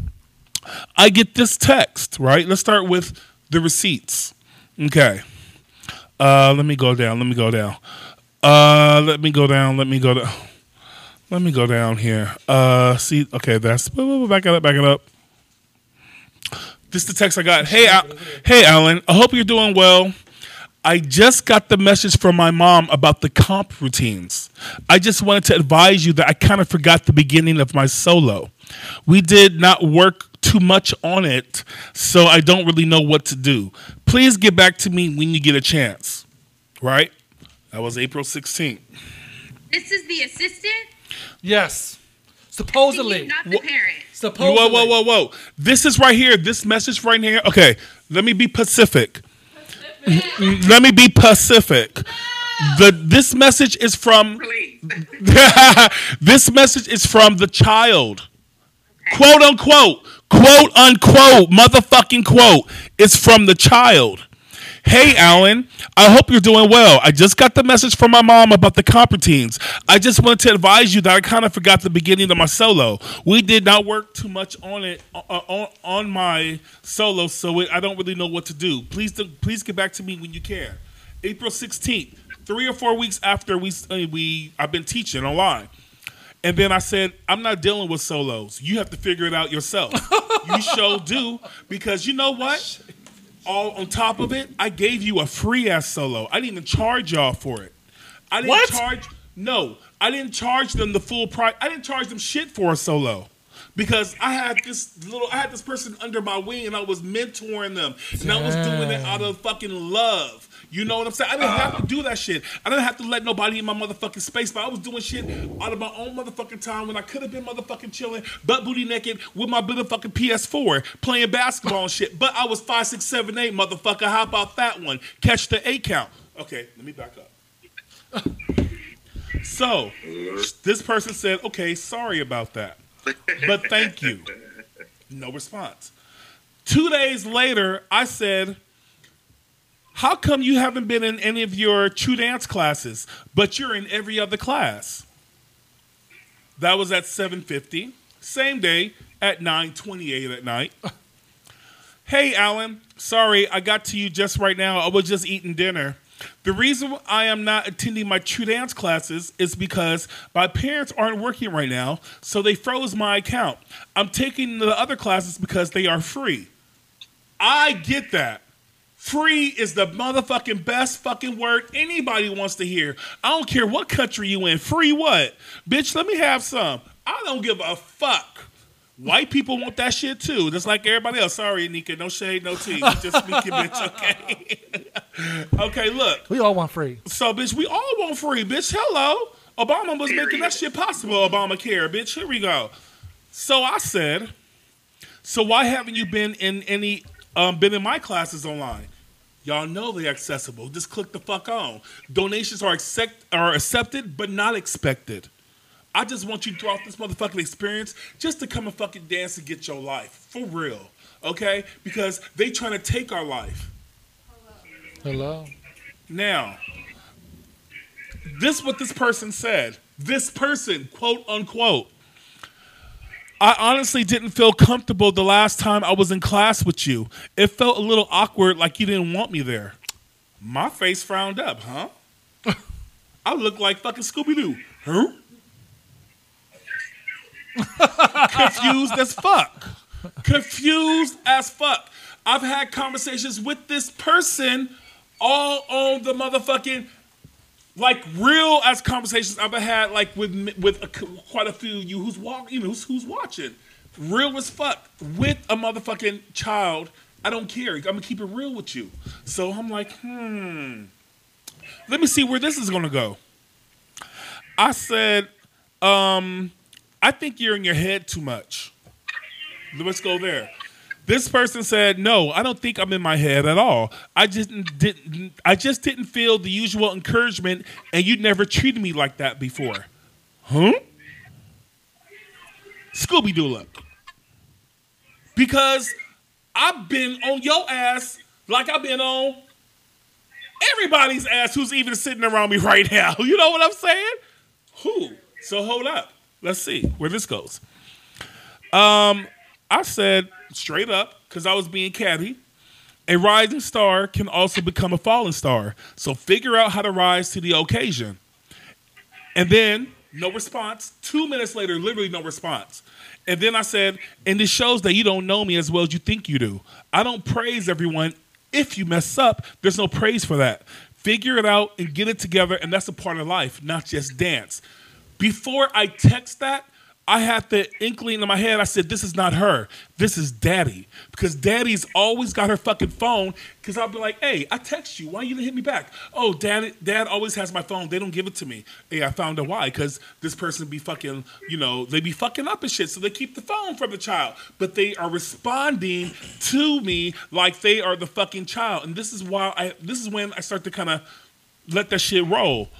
I get this text, right? Let's start with the receipts. Okay. Uh, let me go down. Let me go down. Uh, let me go down. Let me go down. Let me go down here. Uh, see, okay, that's back it up, back it up. This is the text I got. Hey, Al- hey, Alan. I hope you're doing well. I just got the message from my mom about the comp routines. I just wanted to advise you that I kind of forgot the beginning of my solo. We did not work too much on it, so I don't really know what to do. Please get back to me when you get a chance. Right? That was April sixteenth. This is the assistant? Yes. To Supposedly. you, not the parent. Supposedly. Whoa, whoa, whoa, whoa. This is right here. This message right here. Okay, let me be Pacific. Let me be Pacific. The this message is from Please. this message is from the child. Quote unquote. Quote unquote. Motherfucking quote. It's from the child. Hey, Alan, I hope you're doing well. I just got the message from my mom about the comp routines. I just wanted to advise you that I kind of forgot the beginning of my solo. We did not work too much on it uh, on, on my solo, so it, I don't really know what to do. Please, do, please get back to me when you can. April sixteenth, three or four weeks after we uh, we I've been teaching online. And then I said, I'm not dealing with solos. You have to figure it out yourself. You sure do, because you know what? All on top of it, I gave you a free ass solo. I didn't even charge y'all for it. I didn't What? charge. No, I didn't charge them the full price. I didn't charge them shit for a solo because I had this little. I had this person under my wing, and I was mentoring them, and I was doing it out of fucking love. You know what I'm saying? I didn't have to do that shit. I didn't have to let nobody in my motherfucking space, but I was doing shit out of my own motherfucking time when I could have been motherfucking chilling, butt booty naked with my motherfucking P S four, playing basketball and shit. But I was five, six, seven, eight, motherfucker. How about that one? Catch the eight count. Okay, let me back up. So, this person said, okay, sorry about that, but thank you. No response. Two days later, I said, how come you haven't been in any of your true dance classes, but you're in every other class? That was at seven fifty. Same day at nine twenty-eight at night. Hey, Alan. Sorry, I got to you just right now. I was just eating dinner. The reason I am not attending my true dance classes is because my parents aren't working right now, so they froze my account. I'm taking the other classes because they are free. I get that. Free is the motherfucking best fucking word anybody wants to hear. I don't care what country you in. Free what? Bitch, let me have some. I don't give a fuck. White people want that shit too, just like everybody else. Sorry, Nika, no shade, no tea. You just speaking, bitch, okay? Okay, look. We all want free. So, bitch, we all want free, bitch. Hello. Obama was Period. making that shit possible, Obamacare, bitch. Here we go. So I said, so why haven't you been in any, um, been in my classes online? Y'all know they're accessible. Just click the fuck on. Donations are accept, are accepted, but not expected. I just want you throughout this motherfucking experience just to come and fucking dance and get your life. For real. Okay? Because they trying to take our life. Hello. Now, this is what this person said. This person, quote unquote. I honestly didn't feel comfortable the last time I was in class with you. It felt a little awkward, like you didn't want me there. My face frowned up, huh? I look like fucking Scooby-Doo. Huh? Confused as fuck. Confused as fuck. I've had conversations with this person all on the motherfucking, like real as conversations I've had like with with a, quite a few of you who's walking, you know, who's, who's watching, real as fuck with a motherfucking child. I don't care. I'm gonna keep it real with you. So I'm like, hmm. Let me see where this is gonna go. I said, um, I think you're in your head too much. Let's go there. This person said, no, I don't think I'm in my head at all. I just didn't I just didn't feel the usual encouragement, and you never treated me like that before. Huh? Scooby-Doo look. Because I've been on your ass like I've been on everybody's ass who's even sitting around me right now. You know what I'm saying? Who? So hold up. Let's see where this goes. Um, I said straight up, because I was being catty, a rising star can also become a falling star. So figure out how to rise to the occasion. And then, no response. Two minutes later, literally no response. And then I said, and this shows that you don't know me as well as you think you do. I don't praise everyone. If you mess up, there's no praise for that. Figure it out and get it together, and that's a part of life, not just dance. Before I text that, I had the inkling in my head. I said, this is not her. This is Daddy. Because Daddy's always got her fucking phone. Because I'll be like, hey, I text you. Why you didn't hit me back? Oh, Dad, Dad always has my phone. They don't give it to me. Hey, I found out why. Because this person be fucking, you know, they be fucking up and shit. So they keep the phone from the child. But they are responding to me like they are the fucking child. And this is why I, this is when I start to kind of let that shit roll.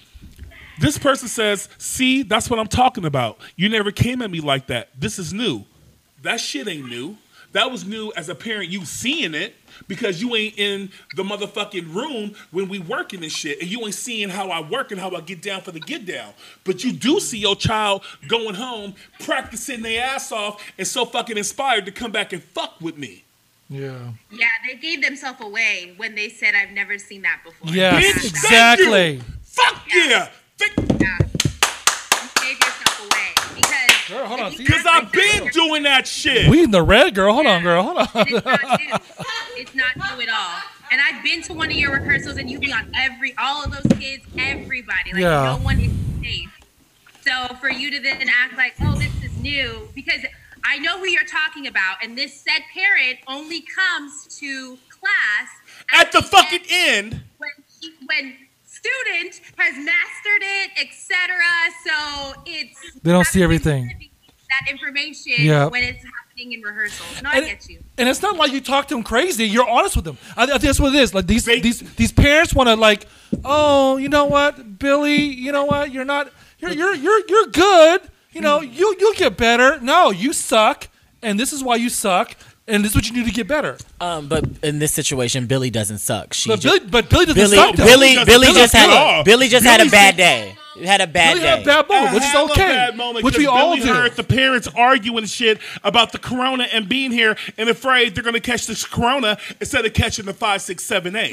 This person says, see, that's what I'm talking about. You never came at me like that. This is new. That shit ain't new. That was new as a parent, you seeing it, because you ain't in the motherfucking room when we working this shit, and you ain't seeing how I work and how I get down for the get down. But you do see your child going home, practicing their ass off, and so fucking inspired to come back and fuck with me. Yeah. Yeah, they gave themselves away when they said, I've never seen that before. Yes, Bitch, exactly. thank you. Fuck yeah. Yeah. Think- Yeah. You gave yourself away. Because Girl, hold on. Because I've been doing that shit. We in the red, girl. Hold on, girl. Hold on. It's not new. It's not new at all. And I've been to one of your rehearsals, and you be on every, all of those kids, everybody. Like, Yeah. no one is safe. So for you to then act like, oh, this is new, because I know who you're talking about, and this said parent only comes to class At the fucking end. when he, when student has mastered it, et cetera. So it's They don't see everything. that information Yeah. when it's happening in rehearsals. No, I And, get you. and it's not like you talk to them crazy. You're honest with them. I, I think that's what it is. Like these They- these these parents want to like, oh, you know what, Billy, you know what, you're not, you're you're you're you're good. You know, you you'll get better. No, you suck, and this is why you suck, and this is what you need to get better. Um, but in this situation, Billy doesn't suck. She But ju- Billy, but Billy doesn't Billy, suck. though. Billy, doesn't Billy suck just at had all. a, Billy just had a Billy's bad the- day. He had a bad Billy had day. a bad moment, which is hell of a okay, bad moment, which we 'cause all Billy do. heard the parents arguing shit about the corona and being here and afraid they're going to catch this corona instead of catching the five, six, seven, eight.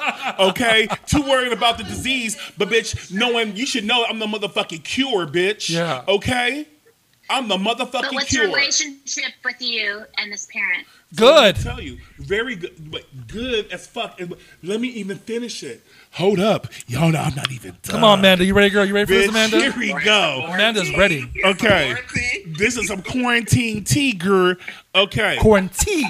Okay? Too worried about the disease, but bitch, knowing you should know I'm the motherfucking cure, bitch. Yeah. Okay? I'm the But motherfucking what's cure. your relationship with you and this parent? Good. I tell you, very good, but good as fuck. And let me even finish it. Hold up, y'all know I'm not even done. Come on, Amanda. You ready, girl? You ready for this, Bitch, Amanda? here we go. Amanda's ready. Okay, this is some quarantine tea, girl. Okay, Quarantine.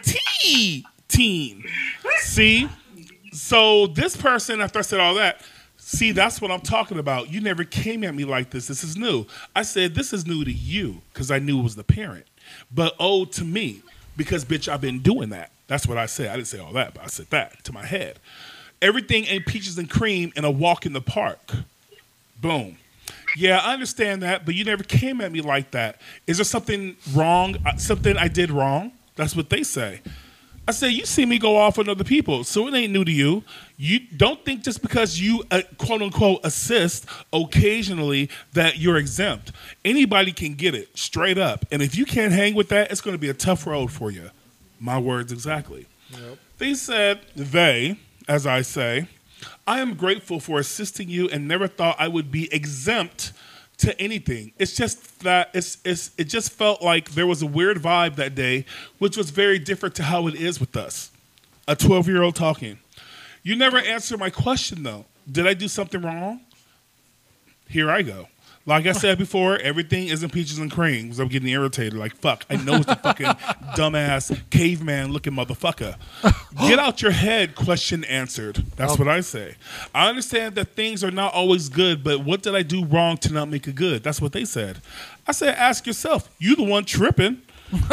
quarantine. See, so this person, after I said all that, see, that's what I'm talking about. You never came at me like this. This is new. I said this is new to you because I knew it was the parent, but old to me because bitch, I've been doing that. That's what I said. I didn't say all that, but I said that to my head. Everything ain't peaches and cream and a walk in the park. Boom. Yeah, I understand that, but you never came at me like that. Is there something wrong? uh, Something I did wrong? That's what they say. I say, you see me go off on other people, so it ain't new to you. You don't think just because you, uh, quote unquote, assist occasionally that you're exempt. Anybody can get it, straight up. And if you can't hang with that, it's going to be a tough road for you. My words exactly. Yep. They said, they, as I say, I am grateful for assisting you and never thought I would be exempt to anything. It's just that it's, it's it just felt like there was a weird vibe that day, which was very different to how it is with us. A twelve-year-old talking. You never answered my question, though. Did I do something wrong? Here I go. Like I said before, everything isn't peaches and cream because I'm getting irritated. Like, fuck, I know it's a fucking dumbass caveman-looking motherfucker. Get out your head, question answered. That's what I say. I understand that things are not always good, but what did I do wrong to not make it good? That's what they said. I said, ask yourself. You the one tripping.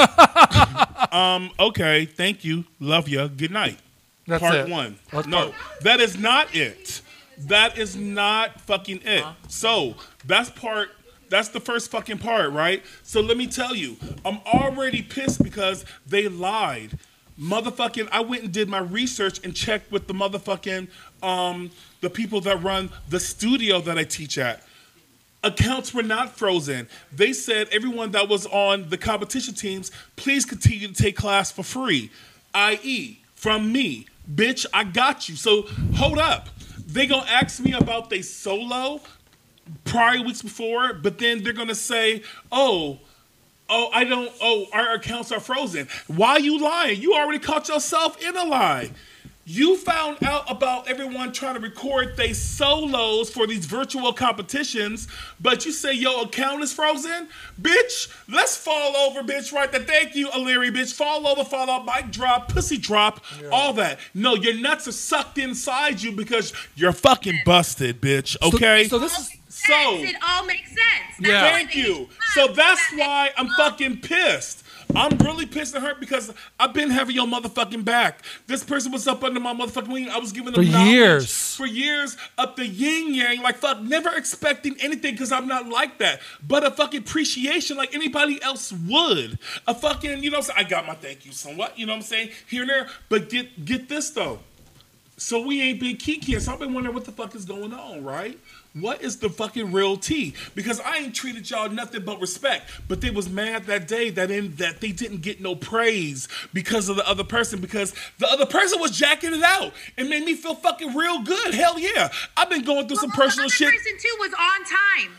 um, okay, thank you. Love ya. Good night. That's Part it. one. That's no, part- that is not it. That is not fucking it. So that's part. That's the first fucking part, right? So let me tell you, I'm already pissed because they lied. Motherfucking, I went and did my research and checked with the motherfucking um, the people that run the studio that I teach at. Accounts were not frozen. They said everyone that was on the competition teams, please continue to take class for free, that is from me. Bitch, I got you. So hold up. They gonna ask me about they solo prior weeks before, but then they're gonna say, oh, oh, I don't, oh, our accounts are frozen. Why are you lying? You already caught yourself in a lie. You found out about everyone trying to record they solos for these virtual competitions, but you say your account is frozen? Bitch, let's fall over, bitch, right there. Thank you, O'Leary, bitch. Fall over, fall out, mic drop, pussy drop, yeah. all that. No, your nuts are sucked inside you because you're fucking busted, bitch, okay? So, so this is... So, it all makes sense. That's Yeah. Thank you. So that's why I'm fucking pissed. I'm really pissed at her because I've been having your motherfucking back. This person was up under my motherfucking wing. I was giving them For knowledge years. For years, up the yin yang, like fuck, never expecting anything because I'm not like that. But a fucking appreciation like anybody else would. A fucking, you know what I'm saying? I got my thank you somewhat, you know what I'm saying? Here and there. But get get this though. So we ain't been kiki, so I've been wondering what the fuck is going on, right? What is the fucking real tea? Because I ain't treated y'all nothing but respect. But they was mad that day that in that they didn't get no praise because of the other person, because the other person was jacking it out. It made me feel fucking real good. Hell yeah. I've been going through Well, some personal the shit. other person too was on time.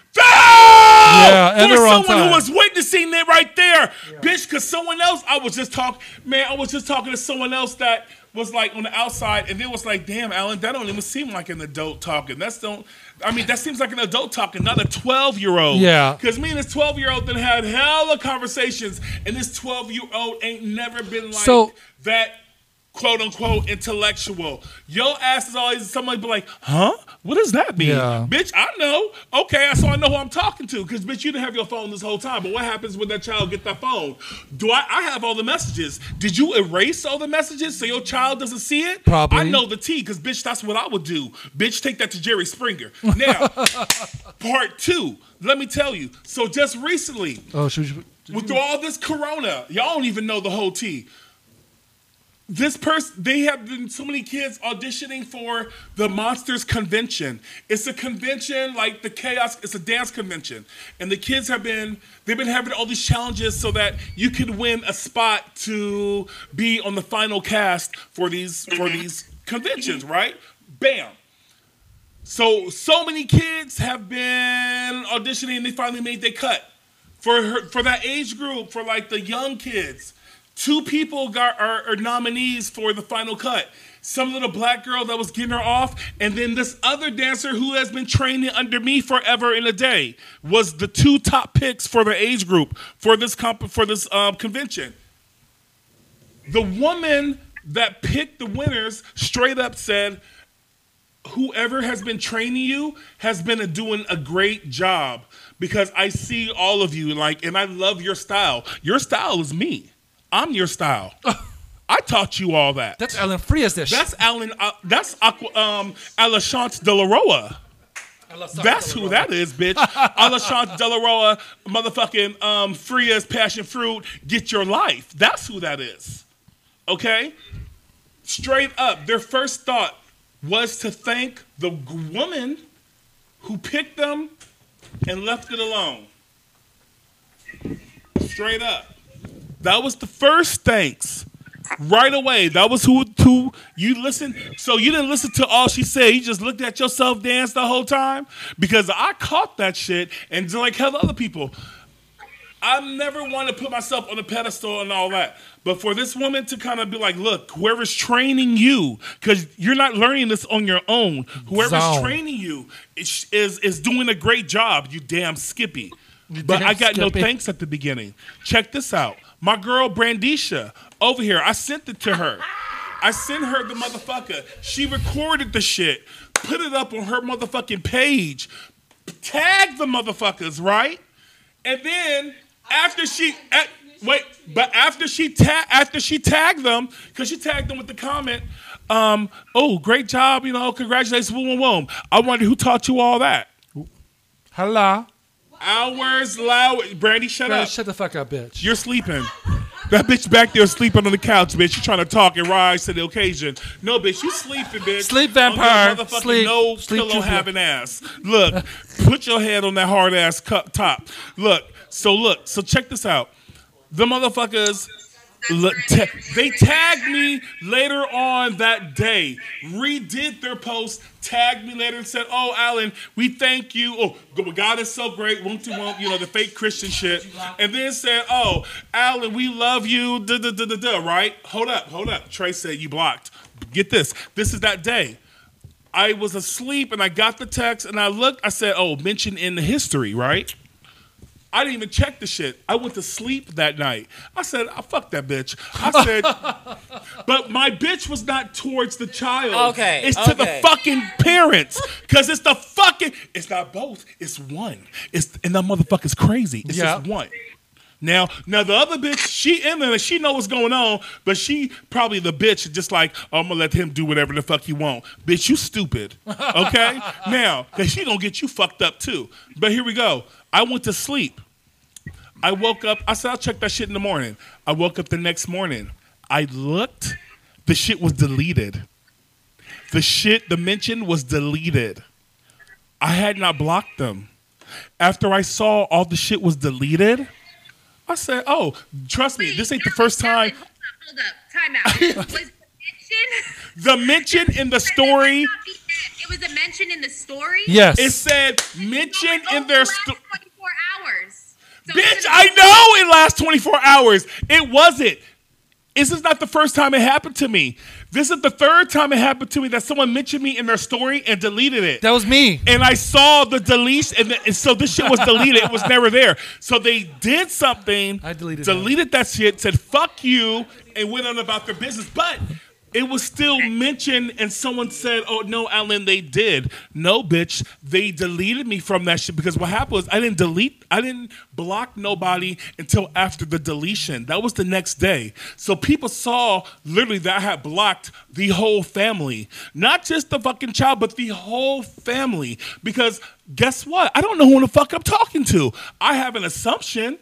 Oh! Yeah, and there they're was on someone who time. was witnessing it right there. Yeah. Bitch, because someone else, I was just talking, man, I was just talking to someone else that was like on the outside, and it was like, damn, Alan, that don't even seem like an adult talking. That's don't, I mean, that seems like an adult talking, not a twelve-year-old. Yeah. Because me and this twelve-year-old then had hella conversations, and this twelve-year-old ain't never been like So- that, quote-unquote, intellectual. Your ass is always, somebody be like, huh? What does that mean? Yeah. Bitch, I know. Okay, so I know who I'm talking to. Because, bitch, you didn't have your phone this whole time. But what happens when that child get that phone? Do I, I have all the messages. Did you erase all the messages so your child doesn't see it? Probably. I know the T, because, bitch, that's what I would do. Bitch, take that to Jerry Springer. Now, part two. Let me tell you. So, just recently, Oh, should we, did with you- all this corona, y'all don't even know the whole tea. This person, they have been so many kids auditioning for the Monsters Convention. It's a convention like the Chaos, it's a dance convention. And the kids have been, they've been having all these challenges so that you could win a spot to be on the final cast for these, for these conventions, right? Bam. So, so many kids have been auditioning and they finally made their cut. For her, for that age group, for like the young kids. Two people got are, are nominees for the final cut. Some little black girl that was getting her off, and then this other dancer who has been training under me forever in a day was the two top picks for the age group for this comp- for this um, convention. The woman that picked the winners straight up said, "Whoever has been training you has been a, doing a great job because I see all of you like, and I love your style. Your style is me." I'm your style. I taught you all that. That's Alan Frias. That That's Alan. Uh, that's Aqua, um, Alashant De La Roa. That's who that is, bitch. Alashante Delaroa, motherfucking um, free as passion fruit. Get your life. That's who that is. Okay? Straight up, their first thought was to thank the woman who picked them and left it alone. Straight up. That was the first thanks. Right away. That was who, who you listened. So you didn't listen to all she said. You just looked at yourself dance the whole time? Because I caught that shit and just like hell other people. I never want to put myself on a pedestal and all that. But for this woman to kind of be like, look, whoever's training you, because you're not learning this on your own. Whoever's Zone. training you is, is, is doing a great job, you damn Skippy. You But damn I got no Skippy. thanks at the beginning. Check this out. My girl Brandisha over here, I sent it to her. I sent her the motherfucker. She recorded the shit, put it up on her motherfucking page, tagged the motherfuckers, right? And then after she, at, wait, but after she ta- after she tagged them, because she tagged them with the comment, um, oh, great job, you know, congratulations, boom, boom, boom. I wonder who taught you all that. Hello. Hours loud. Brandy, shut Brandy, up. shut the fuck up, bitch. You're sleeping. That bitch back there sleeping on the couch, bitch. You trying to talk and rise to the occasion. No, bitch, you sleeping, bitch. Sleep, On vampire. that motherfucking Sleep. no Sleep, pillow trooper. having ass. Look, put your head on that hard ass cup top. Look, so look, so check this out. The motherfuckers, look, ta- they tagged me later on that day, redid their post, tagged me later and said, oh, Alan, we thank you. Oh, God is so great. Won't you won't, you know, the fake Christian shit. And then said, oh, Alan, we love you. Da, da, da, da, da, right? Hold up, hold up. Trey said you blocked. Get this. This is that day. I was asleep and I got the text and I looked. I said, oh, mention in the history, right? I didn't even check the shit. I went to sleep that night. I said, oh, fuck that bitch. I said, but my bitch was not towards the child. Okay, It's to okay. the fucking parents. Because it's the fucking, it's not both. It's one. It's And that motherfucker's crazy. It's Yeah. just one. Now, now the other bitch, she in there, she know what's going on, but she probably the bitch just like, oh, I'm gonna let him do whatever the fuck he want. Bitch, you stupid. Okay? Now, cause she gonna get you fucked up too. But here we go. I went to sleep. I woke up, I said I'll check that shit in the morning. I woke up the next morning. I looked, the shit was deleted. The shit, the mention was deleted. I had not blocked them. After I saw all the shit was deleted, I said, oh, trust me, this ain't the first time. Hold up, hold up. Time out. Was the mention? The mention in the story, It was a mention in the story? Yes. it said mention in their story. twenty-four hours. So Bitch, it's I know it lasts twenty-four hours. It wasn't. This is not the first time it happened to me. This is the third time it happened to me that someone mentioned me in their story and deleted it. That was me. And I saw the deletion, and, the, and so this shit was deleted. It was never there. So they did something, I deleted deleted that shit, said fuck you, and went on about their business. But it was still mentioned, and someone said, oh, no, Alan, they did. No, bitch, they deleted me from that shit because what happened was I didn't delete, I didn't block nobody until after the deletion. That was the next day. So people saw literally that I had blocked the whole family. Not just the fucking child, but the whole family. Because guess what? I don't know who the fuck I'm talking to. I have an assumption,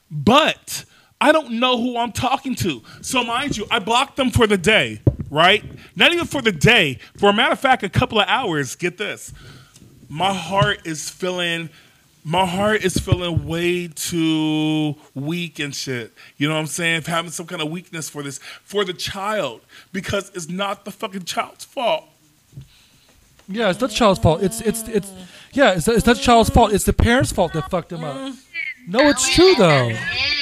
but I don't know who I'm talking to. So mind you, I blocked them for the day, right? Not even for the day. For a matter of fact, a couple of hours. Get this. My heart is feeling, my heart is feeling way too weak and shit. You know what I'm saying? Having some kind of weakness for this, for the child. Because it's not the fucking child's fault. Yeah, it's not the child's fault. It's it's it's yeah, it's it's not the child's fault. It's the parents' fault that fucked him up. No, it's true though.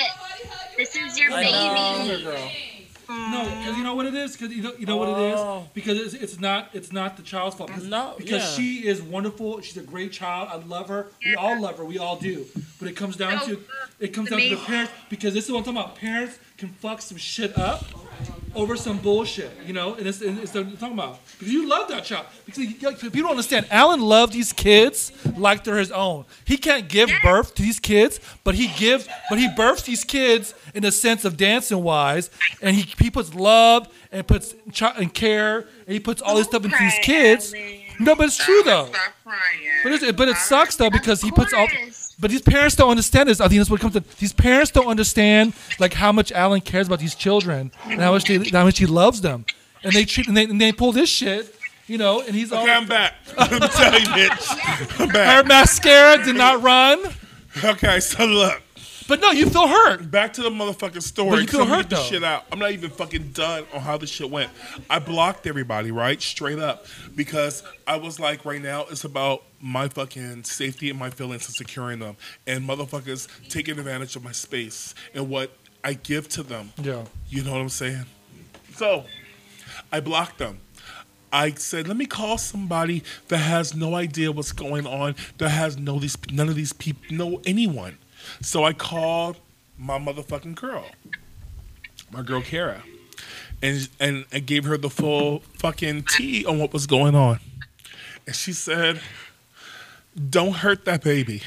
This is your baby. No, because you know what it is. Because you know, you know what it is. Because it's, it's not it's not the child's fault. No, because yeah. she is wonderful. She's a great child. I love her. We all love her. We all do. But it comes down to it comes down to the parents. Because this is what I'm talking about. Parents can fuck some shit up over some bullshit. You know, and it's, and it's what I'm talking about. Because you love that child. Because you, people don't understand. Alan loved these kids like they're his own. He can't give birth to these kids, but he gives, but he births these kids in the sense of dancing wise, and he he puts love and puts ch- and care, and he puts all this stuff into these kids. No, but it's true though. Stop crying. But it, but it sucks though because he Of puts all. course. But these parents don't understand this. I think that's what comes to. These parents don't understand like how much Alan cares about these children and how much they, how much he loves them, and they treat and they, and they pull this shit, you know. And he's all. Okay, I'm back. Let me tell you, bitch. I'm Her back. mascara did not run. Okay, so look. But no, you feel hurt. Back to the motherfucking story. But you feel 'cause I'm hurt, getting this though. shit out. I'm not even fucking done on how this shit went. I blocked everybody, right? Straight up. Because I was like, right now, it's about my fucking safety and my feelings and securing them. And motherfuckers taking advantage of my space and what I give to them. Yeah. You know what I'm saying? So, I blocked them. I said, let me call somebody that has no idea what's going on, that has no these none of these people, know anyone. So I called my motherfucking girl, my girl Kara, and and I gave her the full fucking tea on what was going on. And she said, don't hurt that baby.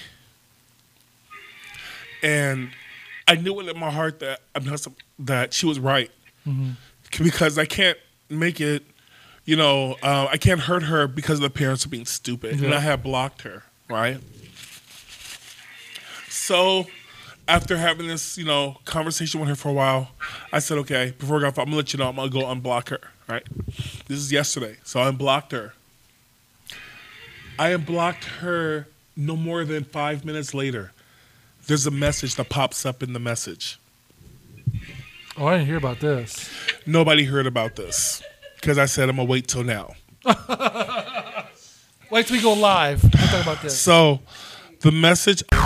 And I knew it in my heart that I'm not, that she was right. Mm-hmm. Because I can't make it, you know, uh, I can't hurt her because the parents are being stupid. Yeah. And I had blocked her, right? So after having this, you know, conversation with her for a while, I said, okay, before I got, I'm gonna let you know, I'm gonna go unblock her, right? This is yesterday, so I unblocked her. I unblocked her no more than five minutes later. There's a message that pops up in the message. Oh, I didn't hear about this. Nobody heard about this because I said I'm gonna wait till now. Wait till we go live. We'll talk about this. So the message.